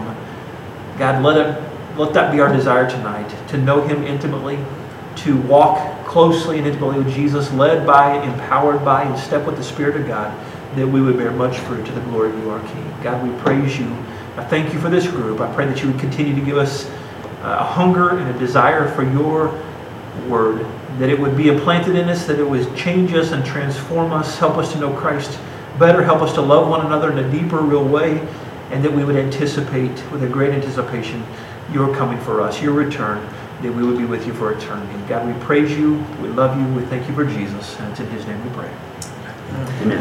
God, let it, let that be our desire tonight, to know Him intimately, to walk closely and intimately with Jesus, led by, empowered by, and step with the Spirit of God, that we would bear much fruit to the glory of you, our King. God, we praise you. I thank you for this group. I pray that you would continue to give us a hunger and a desire for your word, that it would be implanted in us, that it would change us and transform us, help us to know Christ better, help us to love one another in a deeper, real way, and that we would anticipate with a great anticipation your coming for us, your return, that we would be with you for eternity. God, we praise you, we love you, we thank you for Jesus, and it's in His name we pray. Amen.